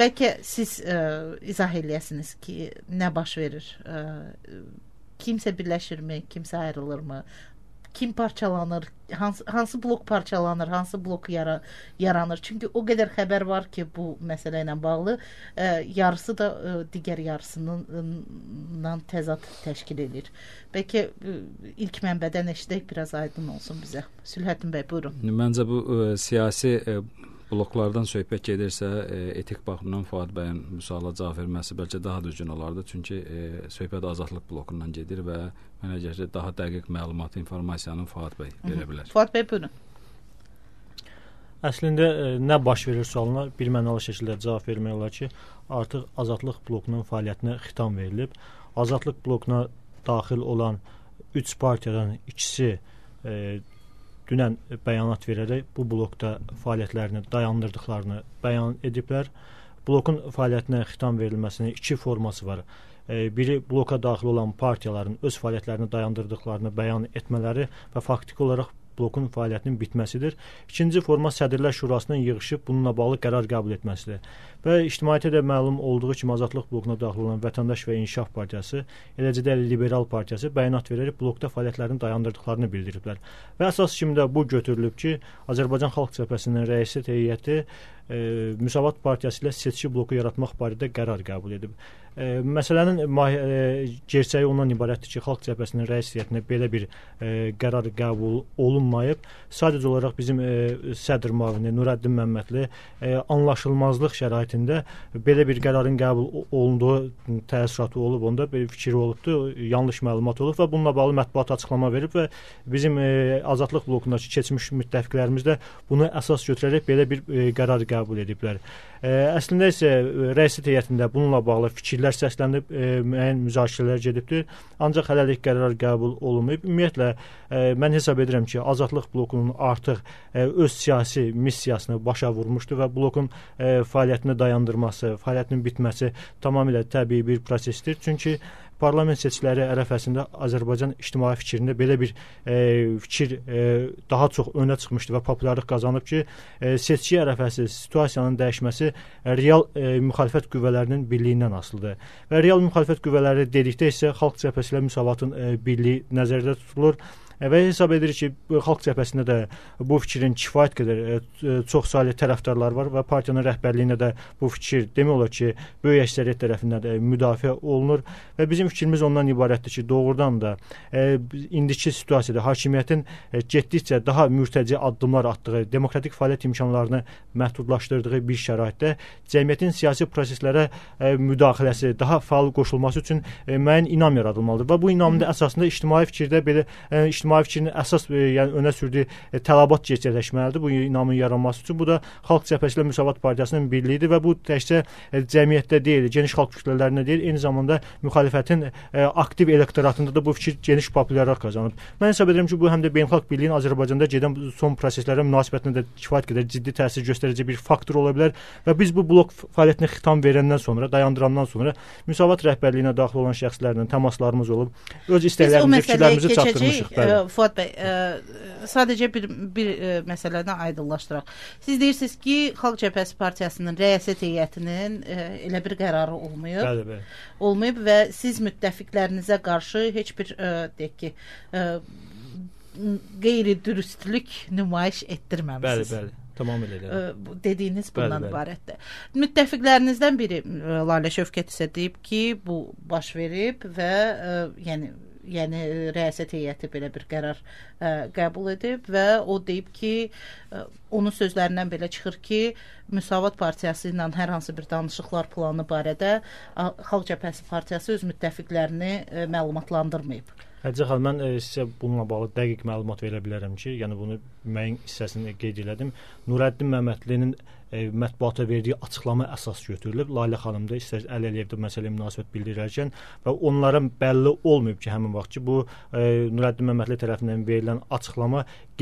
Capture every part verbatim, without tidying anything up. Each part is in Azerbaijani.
Bəlkə siz ə, izah eləyəsiniz ki, nə baş verir? Ə, kimsə birləşirmi, kimsə ayrılırmı? Kim parçalanır, hansı, hansı blok parçalanır, hansı blok yara, yaranır. Çünki o qədər xəbər var ki, bu məsələ ilə bağlı ə, yarısı da ə, digər yarısından təzad təşkil edir. Bəlkə ə, ilk mənbədən eşidək, biraz aydın olsun bizə. Sülhəddin bəy, buyurun. Məncə bu ə, siyasi ə, bloklardan söhbət gedirsə, e, etik baxımdan Fuad bəyin bu suala cavab verməsi bəlkə daha düzgün olardı. Çünki e, söhbət azadlıq blokundan gedir və mənə gəlir ki, daha dəqiq məlumat, informasiyanı Fuad bəy verə bilər. Fuad bəy, buyurun. Əslində e, nə baş verir sualına bir mənalı şəkildə cavab vermək olar ki, artıq azadlıq blokunun fəaliyyətinə xitam verilib. Azadlıq blokuna daxil olan üç partiyadan ikisi e, dünən bəyanat verərək bu blokda fəaliyyətlərini dayandırdıqlarını bəyan ediblər. Blokun fəaliyyətinə xitam verilməsinin iki forması var. Biri bloka daxil olan partiyaların öz fəaliyyətlərini dayandırdıqlarını bəyan etmələri və faktiki olaraq blokun fəaliyyətinin bitməsidir. İkinci forma Sədrlər Şurasının yığışıb bununla bağlı qərar qəbul etməsidir. Və ictimaiyyətə də məlum olduğu kimi Azadlıq blokuna daxil olan Vətəndaş və İnkişaf Partiyası, eləcə də Liberal Partiyası bəyanat verərək blokda fəaliyyətlərini dayandırdıqlarını bildiriblər. Və əsas kimi də bu götürülüb ki, Azərbaycan Xalq Cəbhəsinin rəisi heyəti e, Müsavat Partiyası ilə seçki bloku yaratmaq barədə qərar qəbul edib. E, məsələnin e, gerçəyi ondan ibarətdir ki, Xalq Cəbhəsinin rəis heyətinə belə bir e, qərar qəbul olunmayıb. Sadəcə olaraq bizim e, sədr müavini Nurəddin Məmmədli e, anlaşılmazlıq şəraitində belə bir qərarın qəbul olunduğu təəssüratı olub, onda bir fikir olubdur, yanlış məlumat olub və bununla bağlı mətbuat açıqlama verib və bizim e, Azadlıq blokundakı keçmiş müttəfiqlərimiz də bunu əsas götürərək belə bir e, qərar qəbul ediblər. E, əslində isə rəissiyyət heyətində bununla bağlı fikirlər səslənib, e, müəyyən müzakirələr gedibdir. Ancaq hələlik qərar qəbul olunmayıb. Ümumiyyətlə, e, mən hesab edirəm ki, Azadlıq blokunun artıq e, öz siyasi missiyasını başa vurmuşdur və blokun e, fəaliyyətini dayandırması, fəaliyyətinin bitməsi tamamilə təbii bir prosesdir. Çünki parlament seçkiləri ərəfəsində Azərbaycan ictimai fikrində belə bir e, fikir e, daha çox önə çıxmışdı və populyarlıq qazanıb ki, e, seçki ərəfəsi situasiyanın dəyişməsi real e, müxalifət qüvvələrinin birliyindən asılıdır. Və real müxalifət qüvvələri dedikdə isə Xalq Cəbhəsi ilə Müsavatın e, birliyi nəzərdə tutulur. Və hesab edirik ki, Xalq Cəbhəsində də bu fikrin kifayət qədər e, çox saylı tərəfdarlar var və partiyanın rəhbərliyində də bu fikir demək olar ki, böyük əksəriyyət tərəfindən də müdafiə olunur və bizim fikrimiz ondan ibarətdir ki, doğrudan da e, indiki situasiyada hakimiyyətin e, getdikcə daha mürtəci addımlar atdığı, demokratik fəaliyyət imkanlarını məhdudlaşdırdığı bir şəraitdə cəmiyyətin siyasi proseslərə e, müdaxiləsi, daha fəal qoşulması üçün e, müəyyən inam yaradılmalıdır və bu inamın da əsasında ictimai fikirdə belə e, ictimai fikrinin əsas e, yəni önə sürdüyü e, tələbat gerçəkləşməlidir bu inamın yaranması üçün. Bu da Xalq Cəbhəsi ilə Müsavat Partiyasının birliyidir və bu təkcə e, cəmiyyətdə deyil, geniş xalq kütlələrində deyil, eyni zamanda müxalifətin e, aktiv elektoratında da bu fikir geniş populyarlıq qazanıb. Mən hesab edirəm ki, bu həm də beynəlxalq birliyin Azərbaycanda gedən son proseslərə münasibətində də kifayət qədər ciddi təsir göstərəcək bir faktor ola bilər və biz bu blok fəaliyyətinə xitam verəndən sonra, dayandırandan sonra Müsavat rəhbərliyinə daxil olan şəxslərlə təmaslarımız olub, öz istəklərimizi, fikirlərimizi çatdırmışıq. Bəli. Fuad bəy, ə, sadəcə bir, bir ə, məsələni aydınlaşdıraq. Siz deyirsiniz ki, Xalq Cəbhəsi Partiyasının rəissiyyət heyətinin ə, elə bir qərarı olmayıb. Bəli, bəli. Olmayıb və siz müttəfiqlərinizə qarşı heç bir ə, deyək ki, ə, qeyri-dürüstlük nümayiş etdirməmisiniz. Bəli, bəli. Tamamilə elə. Dediyiniz bundan ibarətdir. Müttəfiqlərinizdən biri Lalə Şövkət isə deyib ki, bu baş verib və ə, yəni yəni rəissiyyət heyəti belə bir qərar ə, qəbul edib və o deyib ki, ə, onun sözlərindən belə çıxır ki, Müsavat Partiyası ilə hər hansı bir danışıqlar planı barədə ə, Xalq Cəbhəsi Partiyası öz müttəfiqlərini ə, məlumatlandırmayıb. Həcə xanım, mən e, sizə bununla bağlı dəqiq məlumat verə bilərəm ki, yəni bunu müəyyən hissəsini qeyd elədim. Nurəddin Məmmədlinin e, mətbuata verdiyi açıqlama əsas götürülüb. Lalə xanım da istər Əli Əliyev də məsələyə münasibət bildirərkən və onlara bəlli olmayıb ki, həmin vaxt ki, bu e, Nurəddin Məmmədli tərəfindən verilən açıqlama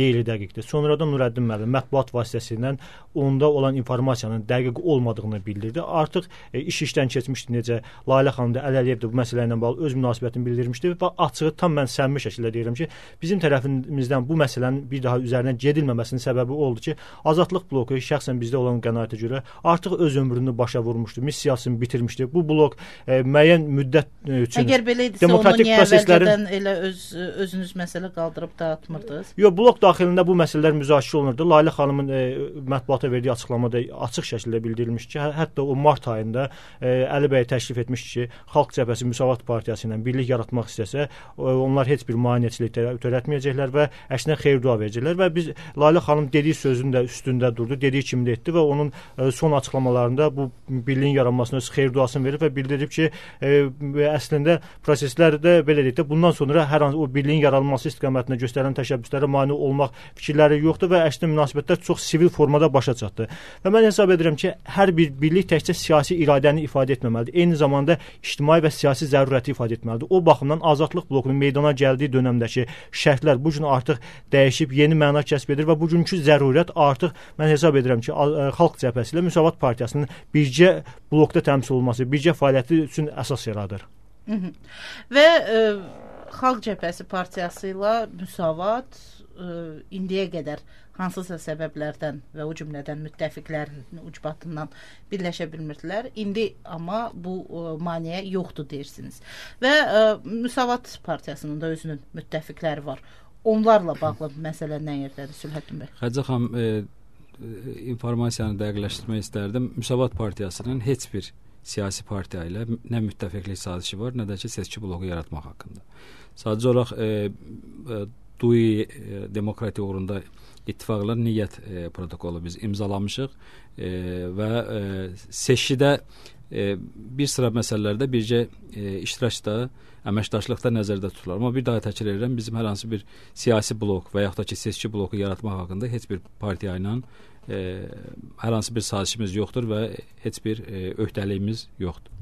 deyili dəqiqdir. Sonradan Nurəddin müəllim mətbuat vasitəsilə onda olan informasiyanın dəqiq olmadığını bildirdi. Artıq e, iş işdən keçmişdi, necə Lalə xanım da Əli Əliyev də bu məsələ ilə bağlı öz münasibətini bildirmişdi və açığı tam mən səmimi şəkildə deyirəm ki, bizim tərəfimizdən bu məsələnin bir daha üzərinə gedilməməsinin səbəbi oldu ki, Azadlıq bloku şəxsən bizdə olan qənaətə görə artıq öz ömrünü başa vurmuşdu, missiyasını bitirmişdi. Bu blok e, müəyyən müddət e, üçün Əgər belə idisə, onu niyə əvvəlcədən elə öz, özünüz məsələ qaldırıb dağıtmırdınız? Yox, blok daxilində bu məsələlər müzakirə olunurdu. Lalə xanımın e, mətbuata verdiyi açıqlamada açıq şəkildə bildirilmiş ki, hətta o mart ayında e, Əli bəy təklif etmişdi ki, Xalq Cəbhəsi Müsavat Partiyası ilə birlik yaratmaq istəsə, onlar heç bir maneəçilik törətməyəcəklər və əksinə xeyir-dua verəcəklər və biz Lalə xanım dediyi sözün də üstündə durdu, dediyi kimi də etdi və onun e, son açıqlamalarında bu birliyin yaranmasına öz xeyir-duasını verib və bildirib ki, e, əslində proseslərdə belə deyək də bundan sonra hər hansı o birliyin yaranması istiqamətində göstərilən təşəbbüslərə mane olmaq fikirləri yoxdur və əslində münasibətlər çox sivil formada başa çatdı. Və mən hesab edirəm ki, hər bir birlik təkcə siyasi iradəni ifadə etməməlidir. Eyni zamanda ictimai və siyasi zərurəti ifadə etməlidir. O baxımdan Azadlıq blokunun meydana gəldiyi dönəmdəki şərtlər bu gün artıq dəyişib, yeni məna kəsb edir və bugünkü zərurət artıq mən hesab edirəm ki, Xalq Cəbhəsi ilə Müsavat Partiyasının bircə blokda təmsil olunması, bircə fəaliyyəti üçün əsas yaradır. Hı -hı. Və e, Xalq Cəbhəsi Partiyası ilə Müsavat e, indiyə qədər hansısa səbəblərdən və o cümlədən müttəfiqlərin ucbatından birləşə bilmirdilər. İndi amma bu e, maneə yoxdur deyirsiniz. Və e, Müsavat Partiyasının da özünün müttəfiqləri var. Onlarla bağlı məsələ nə yerdədir Sülhəddin bəy? Xədicə xanım, e, e, informasiyanı dəqiqləşdirmək istərdim. Müsavat Partiyasının heç bir siyasi partiya ilə nə müttəfiqlik sazişi var, nə də ki, seçki bloku yaratmaq haqqında. Sadəcə olaraq e, e, D U I e, demokratiya uğrunda ittifaqlar niyyət e, protokolu biz imzalamışıq e, və e, seçkidə e, bir sıra məsələlərdə bircə e, iştirakda, əməkdaşlıqda nəzərdə tutular. Amma bir daha təkrar edirəm, bizim hər hansı bir siyasi blok və yaxud da ki, seçki bloku yaratmaq haqqında heç bir partiya ilə e, hər hansı bir sazişimiz yoxdur və heç bir e, öhdəliyimiz yoxdur.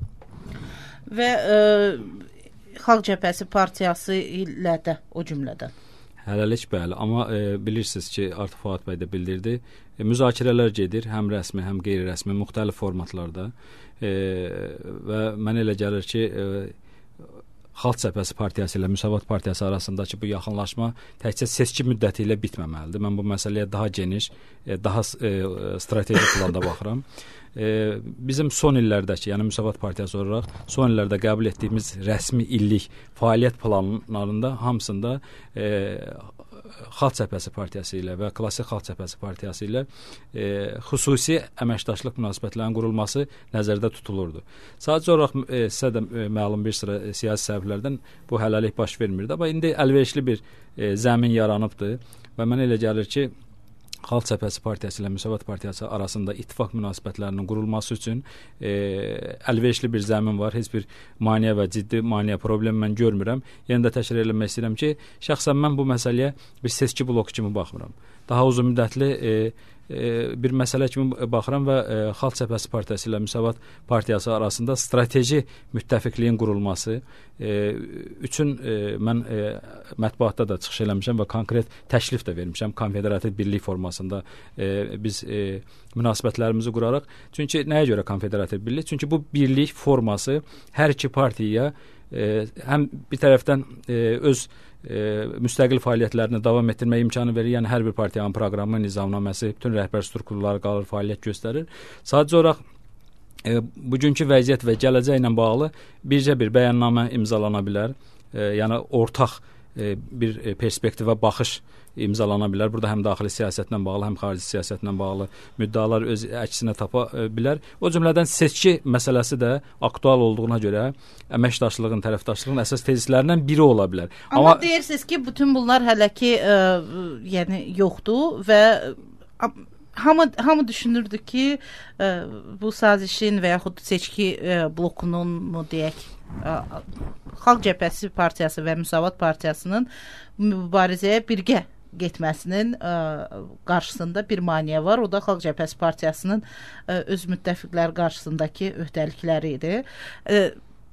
Və e, Xalq Cəbhəsi Partiyası ilə də o cümlədən? Hələlik bəli, amma e, bilirsiniz ki, artıq Fuad bəy də bildirdi, e, müzakirələr gedir, həm rəsmi, həm qeyri-rəsmi, müxtəlif formatlarda e, və mənə elə gəlir ki, e, Xalq Cəbhəsi Partiyası ilə Müsavat Partiyası arasındakı bu yaxınlaşma təkcə seçki müddəti ilə bitməməlidir. Mən bu məsələyə daha geniş, e, daha e, strateji planda baxıram. E, bizim son illərdəki, yəni Müsavat Partiyası olaraq son illərdə qəbul etdiyimiz rəsmi illik fəaliyyət planlarında hamısında e, Xalq Cəbhəsi Partiyası ilə və Klassik Xalq Cəbhəsi Partiyası ilə e, xüsusi əməkdaşlıq münasibətlərinin qurulması nəzərdə tutulurdu. Sadəcə olaraq e, sizə də e, məlum bir sıra e, siyasi səbəblərdən bu hələlik baş vermirdi. Amma indi əlverişli bir e, zəmin yaranıbdır və mənə elə gəlir ki, Xalq Cəbhəsi Partiyası ilə Müsavat Partiyası arasında ittifaq münasibətlərinin qurulması üçün e, əlverişli bir zəmin var. Heç bir maneə və ciddi maneə problemi mən görmürəm. Yenə də təkrar eləmək istəyirəm ki, şəxsən mən bu məsələyə bir seçki bloku kimi baxmıram. Daha uzun müddətli e, e, bir məsələ kimi baxıram və e, Xalq Cəbhəsi Partiyası ilə Müsavat Partiyası arasında strateji müttəfiqliyin qurulması e, üçün e, mən e, mətbuatda da çıxış eləmişəm və konkret təklif də vermişəm konfederativ birlik formasında e, biz e, münasibətlərimizi quraraq. Çünki nəyə görə konfederativ birlik? Çünki bu birlik forması hər iki partiyaya e, həm bir tərəfdən e, öz e, müstəqil fəaliyyətlərini davam etdirmək imkanı verir. Yəni hər bir partiyanın proqramı, nizamnaməsi, bütün rəhbər strukturları qalır, fəaliyyət göstərir. Sadəcə olaraq e, bugünkü vəziyyət və gələcək ilə bağlı bircə bir bəyannamə imzalana bilər. E, yəni ortaq e, bir perspektivə baxış imzalana bilər. Burada həm daxili siyasətlə bağlı, həm xarici siyasətlə bağlı müddəalar öz əksinə tapa e, bilər. O cümlədən seçki məsələsi də aktual olduğuna görə əməkdaşlığın, tərəfdaşlığın əsas tezislərindən biri ola bilər. Amma, Amma deyirsiniz ki, bütün bunlar hələ ki e, yəni yoxdur və a, hamı hamı düşünürdü ki, e, bu sazişin və yaxud seçki e, blokunun mu deyək, e, Xalq Cəbhəsi Partiyası və Müsavat Partiyasının mübarizəyə birgə getməsinin ə, qarşısında bir maneə var. O da Xalq Cəbhəsi Partiyasının ə, öz müttəfiqlər qarşısındakı öhdəlikləri idi. Ə,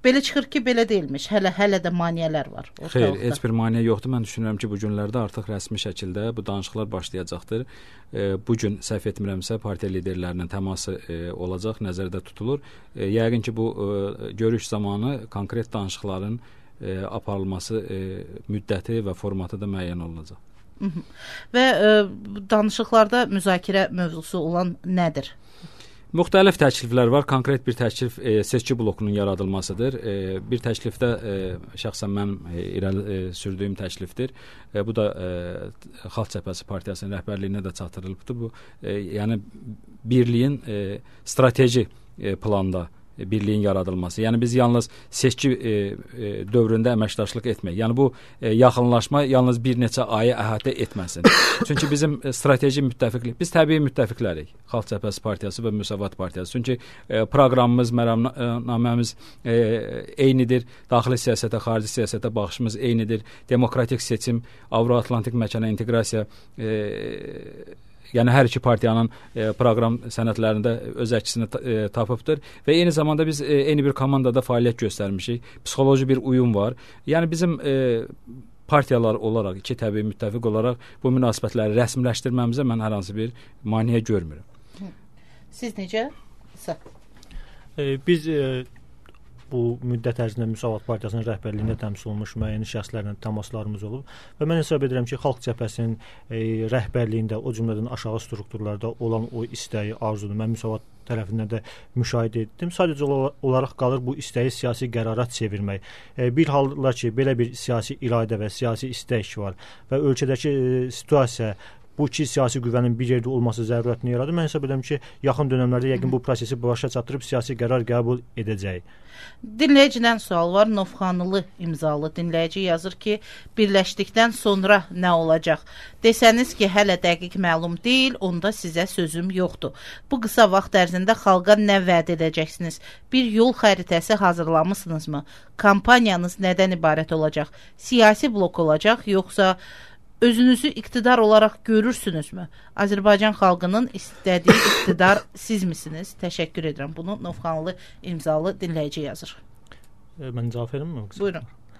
belə çıxır ki, belə deyilmiş. Hələ hələ də maneələr var. Xeyr, heç bir maneə yoxdur. Mən düşünürəm ki, bu günlərdə artıq rəsmi şəkildə bu danışıqlar başlayacaqdır. E, bu gün səhv etmirəmsə partiya liderlərinin təması e, olacaq, nəzərdə tutulur. E, yəqin ki, bu e, görüş zamanı konkret danışıqların e, aparılması e, müddəti və formatı da müəyyən olunacaq. Hı -hı. Və e, danışıqlarda müzakirə mövzusu olan nədir? Müxtəlif təkliflər var. Konkret bir təklif e, seçki blokunun yaradılmasıdır. E, bir təklifdə e, şəxsən mənim e, irəli e, sürdüyüm təklifdir. E, bu da e, Xalq Cəbhəsi Partiyasının rəhbərliyinə də çatdırılıbdır. Bu e, yəni birliyin e, strateji e, planda birliyin yaradılması. Yəni biz yalnız seçki e, e, dövründə əməkdaşlıq etmək. Yəni bu e, yaxınlaşma yalnız bir neçə ayı əhatə etməsin. Çünki bizim e, strateji müttəfiqlik, biz təbii müttəfiqlərik. Xalq Cəbhəsi Partiyası və Müsavat Partiyası. Çünki e, proqramımız, məramnaməmiz e, eynidir. Daxili siyasətə, xarici siyasətə baxışımız eynidir. Demokratik seçim, Avro-Atlantik məkana inteqrasiya e, yəni hər iki partiyanın e, proqram sənədlərində öz əksini e, tapıbdır və eyni zamanda biz e, eyni bir komandada fəaliyyət göstərmişik. Psixoloji bir uyum var. Yəni bizim e, partiyalar olaraq, iki təbii müttəfiq olaraq bu münasibətləri rəsmiləşdirməmizə mən hər hansı bir maneə görmürəm. Siz necə? E, biz e, bu müddət ərzində Müsavat Partiyasının rəhbərliyində təmsil olunmuş müəyyən şəxslərlə təmaslarımız olub və mən hesab edirəm ki, Xalq Cəbhəsinin e, rəhbərliyində, o cümlədən aşağı strukturlarda olan o istəyi, arzudur. Mən Müsavat tərəfindən də müşahidə etdim. Sadəcə olaraq qalır bu istəyi siyasi qərara çevirmək. E, bir hallar ki, belə bir siyasi iradə və siyasi istək var və ölkədəki e, situasiya bu iki siyasi qüvvənin bir yerdə olması zərurətini yaradır. Mən hesab edirəm ki, yaxın dönəmlərdə yəqin bu prosesi başa çatdırıb siyasi qərar qəbul edəcək. Dinləyicidən sual var. Novxanlı imzalı dinləyici yazır ki, birləşdikdən sonra nə olacaq? Desəniz ki, hələ dəqiq məlum deyil, onda sizə sözüm yoxdur. Bu qısa vaxt ərzində xalqa nə vəd edəcəksiniz? Bir yol xəritəsi hazırlamısınızmı? Kampaniyanız nədən ibarət olacaq? Siyasi blok olacaq, yoxsa özünüzü iqtidar olaraq görürsünüzmü? Azərbaycan xalqının istədiyi iqtidar siz misiniz? Təşəkkür edirəm. Bunu Novxanlı imzalı dinləyici yazır. E, mən cavab verim mi? Buyurun.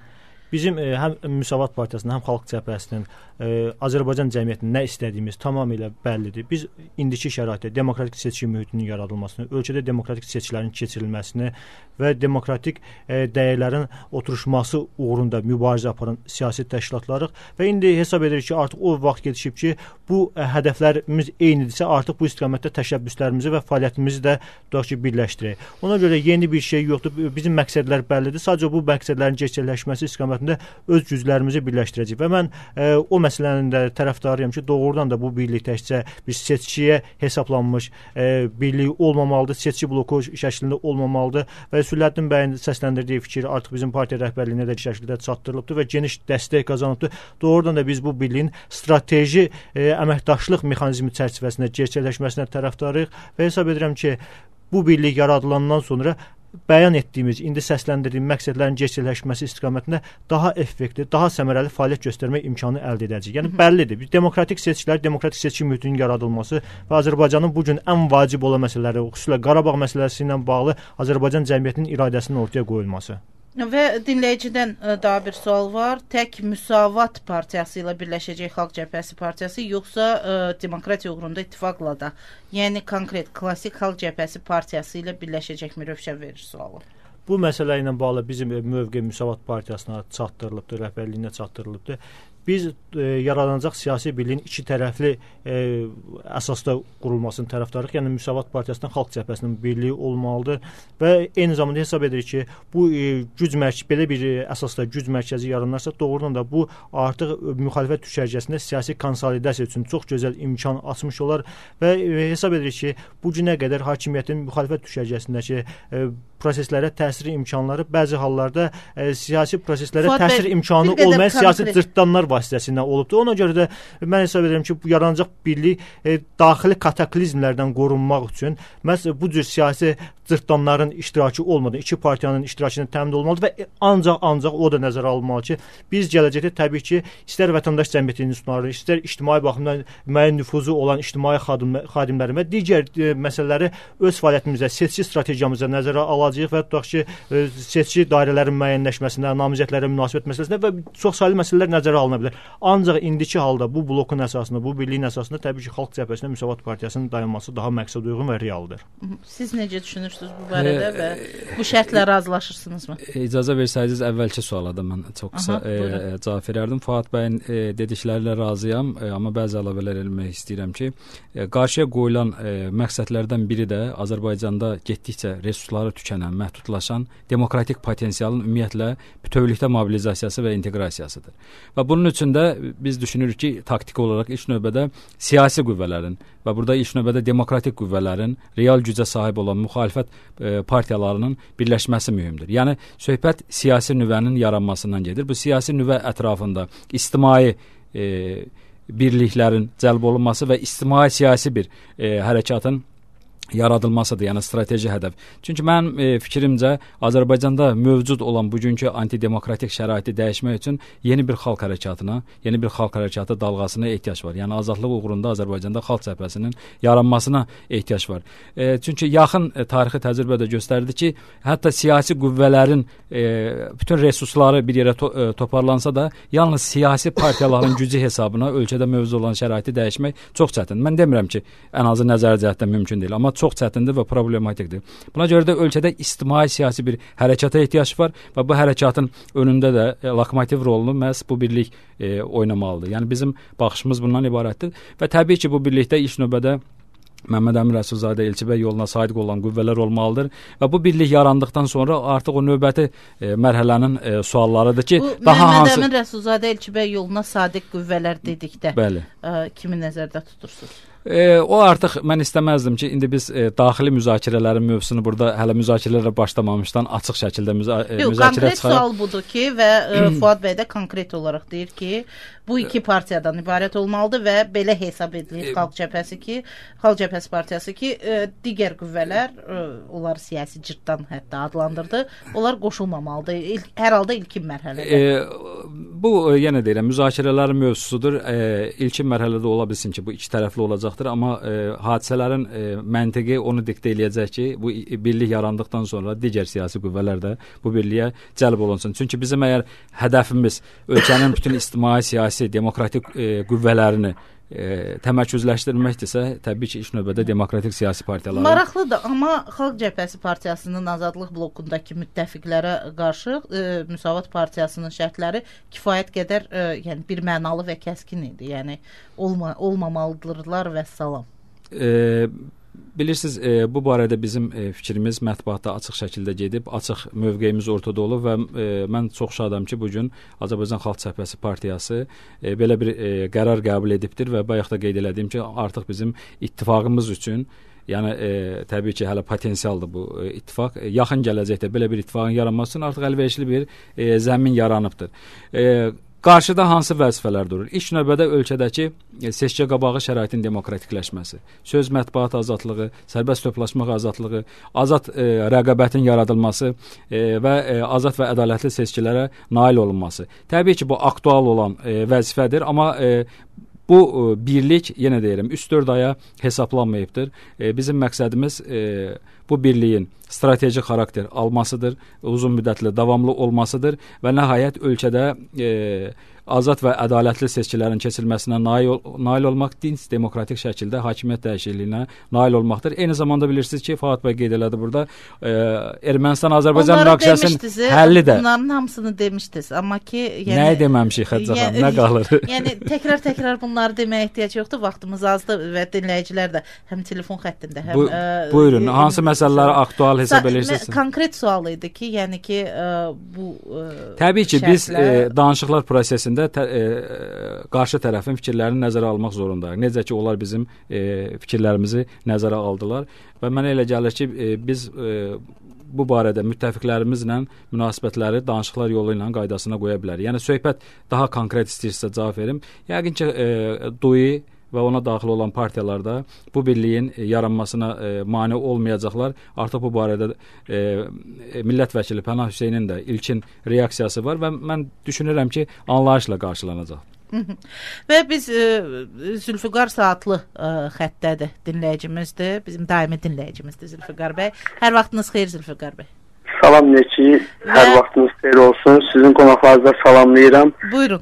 Bizim e, həm Müsavat Partiyasının, həm Xalq Cəbhəsinin e, Azərbaycan cəmiyyətinin nə istədiyimiz tamamilə bəllidir. Biz indiki şəraitdə demokratik seçki mühitinin yaradılmasını, ölkədə demokratik seçkilərin keçirilməsini və demokratik e, dəyərlərin oturuşması uğrunda mübarizə aparan siyasi təşkilatlarıq və indi hesab edirik ki, artıq o vaxt yetişib ki, bu ə, hədəflərimiz eynidirsə, artıq bu istiqamətdə təşəbbüslərimizi və fəaliyyətimizi də tutaq ki, birləşdirək. Ona görə yeni bir şey yoxdur. Bizim məqsədlər bəllidir. Sadəcə bu məqsədlərin gerçəkləşməsi istiqamətində öz güclərimizi birləşdirəcəyik və mən ə, o məsələnin də tərəfdarıyam ki, doğrudan da bu birlik təkcə bir seçkiyə hesablanmış ə, birlik olmamalıdır, seçki bloku şəklində olmamalıdır və Sülhəddin bəyin səsləndirdiyi fikir artıq bizim partiya rəhbərliyinə də şəkildə çatdırılıbdır və geniş dəstək qazanıbdır. Doğrudan da biz bu birliyin strateji e, əməkdaşlıq mexanizmi çərçivəsində gerçəkləşməsinə tərəfdarıyıq və hesab edirəm ki, bu birlik yaradılandan sonra bəyan etdiyimiz, indi səsləndirdiyim məqsədlərin gerçəkləşməsi istiqamətində daha effektiv, daha səmərəli fəaliyyət göstərmək imkanı əldə edəcəyik. Yəni bəllidir. Bir demokratik seçkilər, demokratik seçki mühitinin yaradılması və Azərbaycanın bu gün ən vacib olan məsələləri, xüsusilə Qarabağ məsələsi ilə bağlı Azərbaycan cəmiyyətinin iradəsinin ortaya qoyulması. Və dinləyicidən daha bir sual var. Tək Müsavat Partiyası ilə birləşəcək Xalq Cəbhəsi Partiyası, yoxsa ə, demokratiya uğrunda ittifaqla da, yəni konkret klassik Xalq Cəbhəsi Partiyası ilə birləşəcəkmi? Rövşən verir sualı. Bu məsələ ilə bağlı bizim mövqe Müsavat Partiyasına çatdırılıbdır, rəhbərliyinə çatdırılıbdır. Biz e, yaranacaq siyasi birliyin iki tərəfli e, əsasda qurulmasının tərəfdarıyıq. Yəni Müsavat Partiyasının Xalq Cəbhəsinin birliyi olmalıdır və eyni zamanda hesab edirik ki, bu e, güc mərkəzi, belə bir e, əsasda güc mərkəzi yaranarsa, doğrudan da bu artıq müxalifət düşərgəsində siyasi konsolidasiya üçün çox gözəl imkan açmış olar və e, hesab edirik ki, bu günə qədər hakimiyyətin müxalifət düşərgəsindəki e, proseslərə təsir imkanları bəzi hallarda e, siyasi proseslərə Fuat təsir bəy, imkanı olmayan siyasi cırtdanlar vasitəsilə olubdur. Ona görə də mən hesab edirəm ki, bu yaranacaq birlik e, daxili kataklizmlərdən qorunmaq üçün məhz bu cür siyasi cırtdanların iştirakı olmadan iki partiyanın iştirakının təmin olmalıdır və ancaq ancaq o da nəzərə alınmalı ki, biz gələcəkdə təbii ki, istər vətəndaş cəmiyyəti institutları, istər ictimai baxımdan müəyyən nüfuzu olan ictimai xadimləri və digər e, məsələləri öz fəaliyyətimizə, seçki strategiyamıza nəzərə alacağıq və tutaq ki, e, seçki dairələrin müəyyənləşməsinə, namizədlərə münasibət məsələsində və çox saylı məsələlər nəzərə alına bilər. Ancaq indiki halda bu blokun əsasında, bu birliyin əsasında təbii ki, Xalq Cəbhəsində Müsavat Partiyasının dayanması daha məqsəd uyğun və realdır. Siz necə düşünürsünüz bu barədə və bu şərtlə razılaşırsınızmı? İcazə versəydiniz əvvəlki suala da mən çox qısa e, cavab verərdim. Fuad bəyin e, dediklərlə razıyam, e, amma bəzi əlavələr eləmək istəyirəm ki, e, qarşıya qoyulan e, məqsədlərdən biri də Azərbaycanda getdikcə resursları tükənən, məhdudlaşan demokratik potensialın ümumiyyətlə bütövlükdə mobilizasiyası və inteqrasiyasıdır. Və bunun üçün də biz düşünürük ki, taktiki olaraq ilk növbədə siyasi qüvvələrin və burada ilk növbədə demokratik qüvvələrin real gücə sahib olan müxalifət e, partiyalarının birləşməsi mühümdür. Yəni söhbət siyasi nüvənin yaranmasından gedir. Bu siyasi nüvə ətrafında ictimai e, birliklərin cəlb olunması və ictimai siyasi bir e, hərəkatın yaradılmasıdır, yəni strateji hədəf. Çünki mənim e, fikrimcə Azərbaycanda mövcud olan bugünkü antidemokratik şəraiti dəyişmək üçün yeni bir xalq hərəkatına, yeni bir xalq hərəkatı dalğasına ehtiyac var. Yəni azadlıq uğrunda Azərbaycanda Xalq Cəbhəsinin yaranmasına ehtiyac var. E, çünki yaxın e, tarixi təcrübə də göstərdi ki, hətta siyasi qüvvələrin e, bütün resursları bir yerə to e, toparlansa da, yalnız siyasi partiyaların gücü hesabına ölkədə mövcud olan şəraiti dəyişmək çox çətin. Mən demirəm ki, ən azı nəzəri cəhətdən mümkün deyil, amma çox çətindir və problematikdir. Buna görə də ölkədə ictimai siyasi bir hərəkata ehtiyac var və bu hərəkatın önündə də e, lokomotiv rolunu məhz bu birlik e, oynamalıdır. Yəni bizim baxışımız bundan ibarətdir və təbii ki, bu birlikdə ilk növbədə Məmməd Əmin Rəsulzadə, Elçibəy yoluna sadiq olan qüvvələr olmalıdır və bu birlik yarandıqdan sonra artıq o növbəti e, mərhələnin e, suallarıdır ki, bu, daha Məmməd hansı... Əmin Rəsulzadə, Elçibəy yoluna sadiq qüvvələr dedikdə Bəli. Ə, kimi nəzərdə tutursunuz? E, o artıq mən istəməzdim ki, indi biz e, daxili müzakirələrin mövzusunu burada hələ müzakirələrə başlamamışdan açıq şəkildə müza e, Yox, müzakirə çıxaraq. Konkret sual budur ki və e, Fuad bəy də konkret olaraq deyir ki, bu iki partiyadan ibarət olmalıdır və belə hesab edilir Xalq Cəbhəsi ki, Xalq Cəbhəsi partiyası ki, e, digər qüvvələr, e, onlar siyasi cırtdan hətta adlandırdı, onlar qoşulmamalıdır. İlk, hər halda ilkin mərhələdə. E, bu e, yenə deyirəm, müzakirələrin mövzusudur. E, ilkin mərhələdə ola bilsin ki, bu iki tərəfli olacaqdır, amma e, hadisələrin e, məntiqi onu diktə eləyəcək ki, bu birlik yarandıqdan sonra digər siyasi qüvvələr də bu birliyə cəlb olunsun. Çünki bizim əgər hədəfimiz ölkənin bütün ictimai siyasi demokratik e, qüvvələrini e, təmərküzləşdirməkdirsə, təbii ki, ilk növbədə demokratik siyasi partiyalar. Maraqlıdır, amma Xalq Cəbhəsi partiyasının azadlıq blokundakı müttəfiqlərə qarşı e, Müsavat partiyasının şərtləri kifayət qədər e, yəni bir mənalı və kəskin idi. Yəni olma, olmamalıdırlar və salam. E, Bilirsiniz, e, bu barədə bizim e, fikrimiz mətbuatda açıq şəkildə gedib, açıq mövqeyimiz ortada olub və e, mən çox şadam ki, bugün Azərbaycan Xalq Cəbhəsi partiyası e, belə bir e, qərar qəbul edibdir və bayaq da qeyd elədiyim ki, artıq bizim ittifaqımız üçün, yəni e, təbii ki, hələ potensialdır bu e, ittifaq. E, yaxın gələcəkdə belə bir ittifaqın yaranması üçün artıq əlverişli bir e, zəmin yaranıbdır. E, Qarşıda hansı vəzifələr durur? İlk növbədə ölkədəki seçki qabağı şəraitin demokratikləşməsi, söz mətbuat azadlığı, sərbəst toplaşmaq azadlığı, azad e, rəqabətin yaradılması e, və e, azad və ədalətli seçkilərə nail olunması. Təbii ki, bu aktual olan e, vəzifədir, amma e, bu e, birlik, yenə deyirəm, üç dörd aya hesablanmayıbdır. E, bizim məqsədimiz e, bu birliyin strateji xarakter almasıdır, uzun müddətli davamlı olmasıdır və nəhayət ölkədə e, azad və ədalətli seçkilərin keçirilməsinə nail, ol nail olmaq, dinc demokratik şəkildə hakimiyyət dəyişikliyinə nail olmaqdır. Eyni zamanda bilirsiniz ki, Fuad bəy qeyd elədi burada, e, Ermənistan-Azərbaycan münaqişəsinin həlli də. Bunların hamısını demişdiniz, amma ki... Yəni, nəyi deməmişik, Xədicə xanım, nə qalır? Yəni, təkrar-təkrar bunları deməyə ehtiyac yoxdur, vaxtımız azdır və dinləyicilər də həm telefon xəttində, həm... Bu, ə, buyurun, hansı məsələləri aktual hesab edirsiniz? Konkret sual idi ki, yəni ki, ə, bu ə, Təbii ki, şərtlə... biz e, danışıqlar prosesində tə, e, qarşı tərəfin fikirlərini nəzərə almaq zorundayıq. Necə ki, onlar bizim e, fikirlərimizi nəzərə aldılar və mənə elə gəlir ki, e, biz e, bu barədə müttəfiqlərimizlə münasibətləri danışıqlar yolu ilə qaydasına qoya bilərik. Yəni söhbət daha konkret istəyirsə cavab verim. Yəqin ki, e, D U I və ona daxil olan partiyalar da bu birliyin yaranmasına e, mane olmayacaqlar. Artıq bu barədə e, millət vəkili Pənah Hüseynin də ilkin reaksiyası var və mən düşünürəm ki, anlayışla qarşılanacaq. Və biz e, Zülfüqar Saatlı e, xəttədir, dinləyicimizdir, bizim daimi dinləyicimizdir Zülfüqar bəy. Hər vaxtınız xeyir Zülfüqar bəy. Salam Neki, hər və... vaxtınız xeyir olsun. Sizin qonaqlarınızı salamlayıram. Buyurun.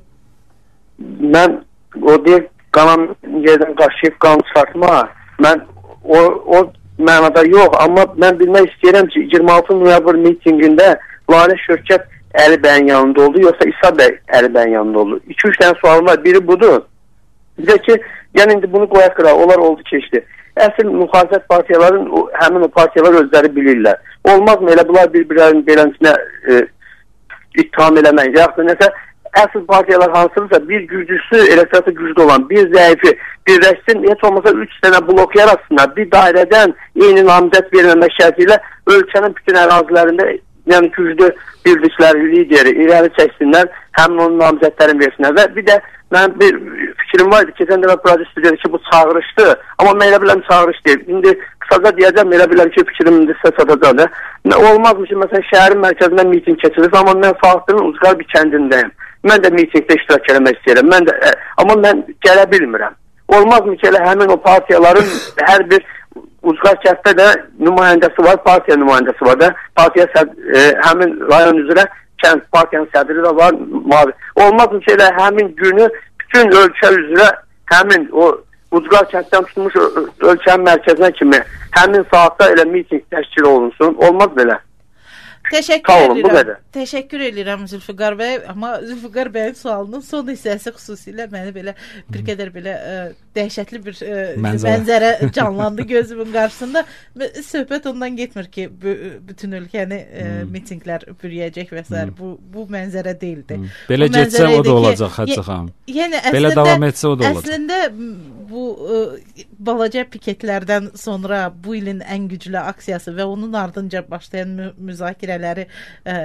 Mən o deyil, qanam yerdən qaşıyıb qan çıxartma, mən o, o mənada yox, amma mən bilmək istəyirəm ki, iyirmi altı noyabr mitingində Lalə Şövkət Əli bəyin yanında oldu, yoxsa İsa bəy Əli bəyin yanında oldu. iki üç dənə sualım var, biri budur. Bir də ki, yəni indi bunu qoyaq qıra, onlar oldu keçdi. Əsl müxalifət partiyaların, o, həmin o partiyalar özləri bilirlər. Olmazmı elə bunlar bir-birlərinin beləsinə e, ittiham eləmək, yaxud da nəsə əsl partiyalar hansıdırsa bir güclüsü, elektoratı güclü olan, bir zəifi birləşsin, heç olmasa üç dənə blok yaratsınlar. Bir dairədən eyni namizəd verməmək şərti ilə ölkənin bütün ərazilərində yəni güclü bildikləri lideri irəli çəksinlər, həmin onun namizədlərini versinlər. Və bir də mənim bir fikrim var idi, keçən dəfə prodüser dedi ki, bu çağırışdır, amma mən elə biləm çağırış deyil. İndi qısaca deyəcəm, elə biləm ki, fikrim indi sizə çatacaq. Olmazmı ki, məsələn, şəhərin mərkəzindən miting keçirir, amma mən Fağdırın Uzqar bir kəndindəyim. Mən də mitingdə iştirak eləmək istəyirəm, mən də, amma mən gələ bilmirəm. Olmazmı ki, elə həmin o partiyaların hər bir Uzqar kənddə də nümayəndəsi var, partiya nümayəndəsi var da, partiya səd, e, həmin rayon üzrə kənd partiyanın sədri də var, mavi. Olmazmı ki, elə həmin günü bütün ölkə üzrə həmin o Uzqar kənddən tutmuş ölkənin mərkəzinə kimi həmin saatda elə miting təşkil olunsun. Olmaz belə. Təşəkkür edirəm. Təşəkkür edirəm Zülfüqar bəy, amma Zülfüqar bəyin sualının son hissəsi xüsusilə məni belə bir qədər belə ə, dəhşətli bir ə, mənzərə. mənzərə canlandı gözümün qarşısında. Söhbət ondan getmir ki, bütün ölkəni ə, mitinglər bürüyəcək və s. Bu bu mənzərə deyildi. Hmm. Belə bu getsə o da olacaq Hacı xanım. Yəni əslində, belə davam etsə o da olacaq. Əslində bu ə, balaca piketlərdən sonra bu ilin ən güclü aksiyası və onun ardınca başlayan mü müzakirələri ə,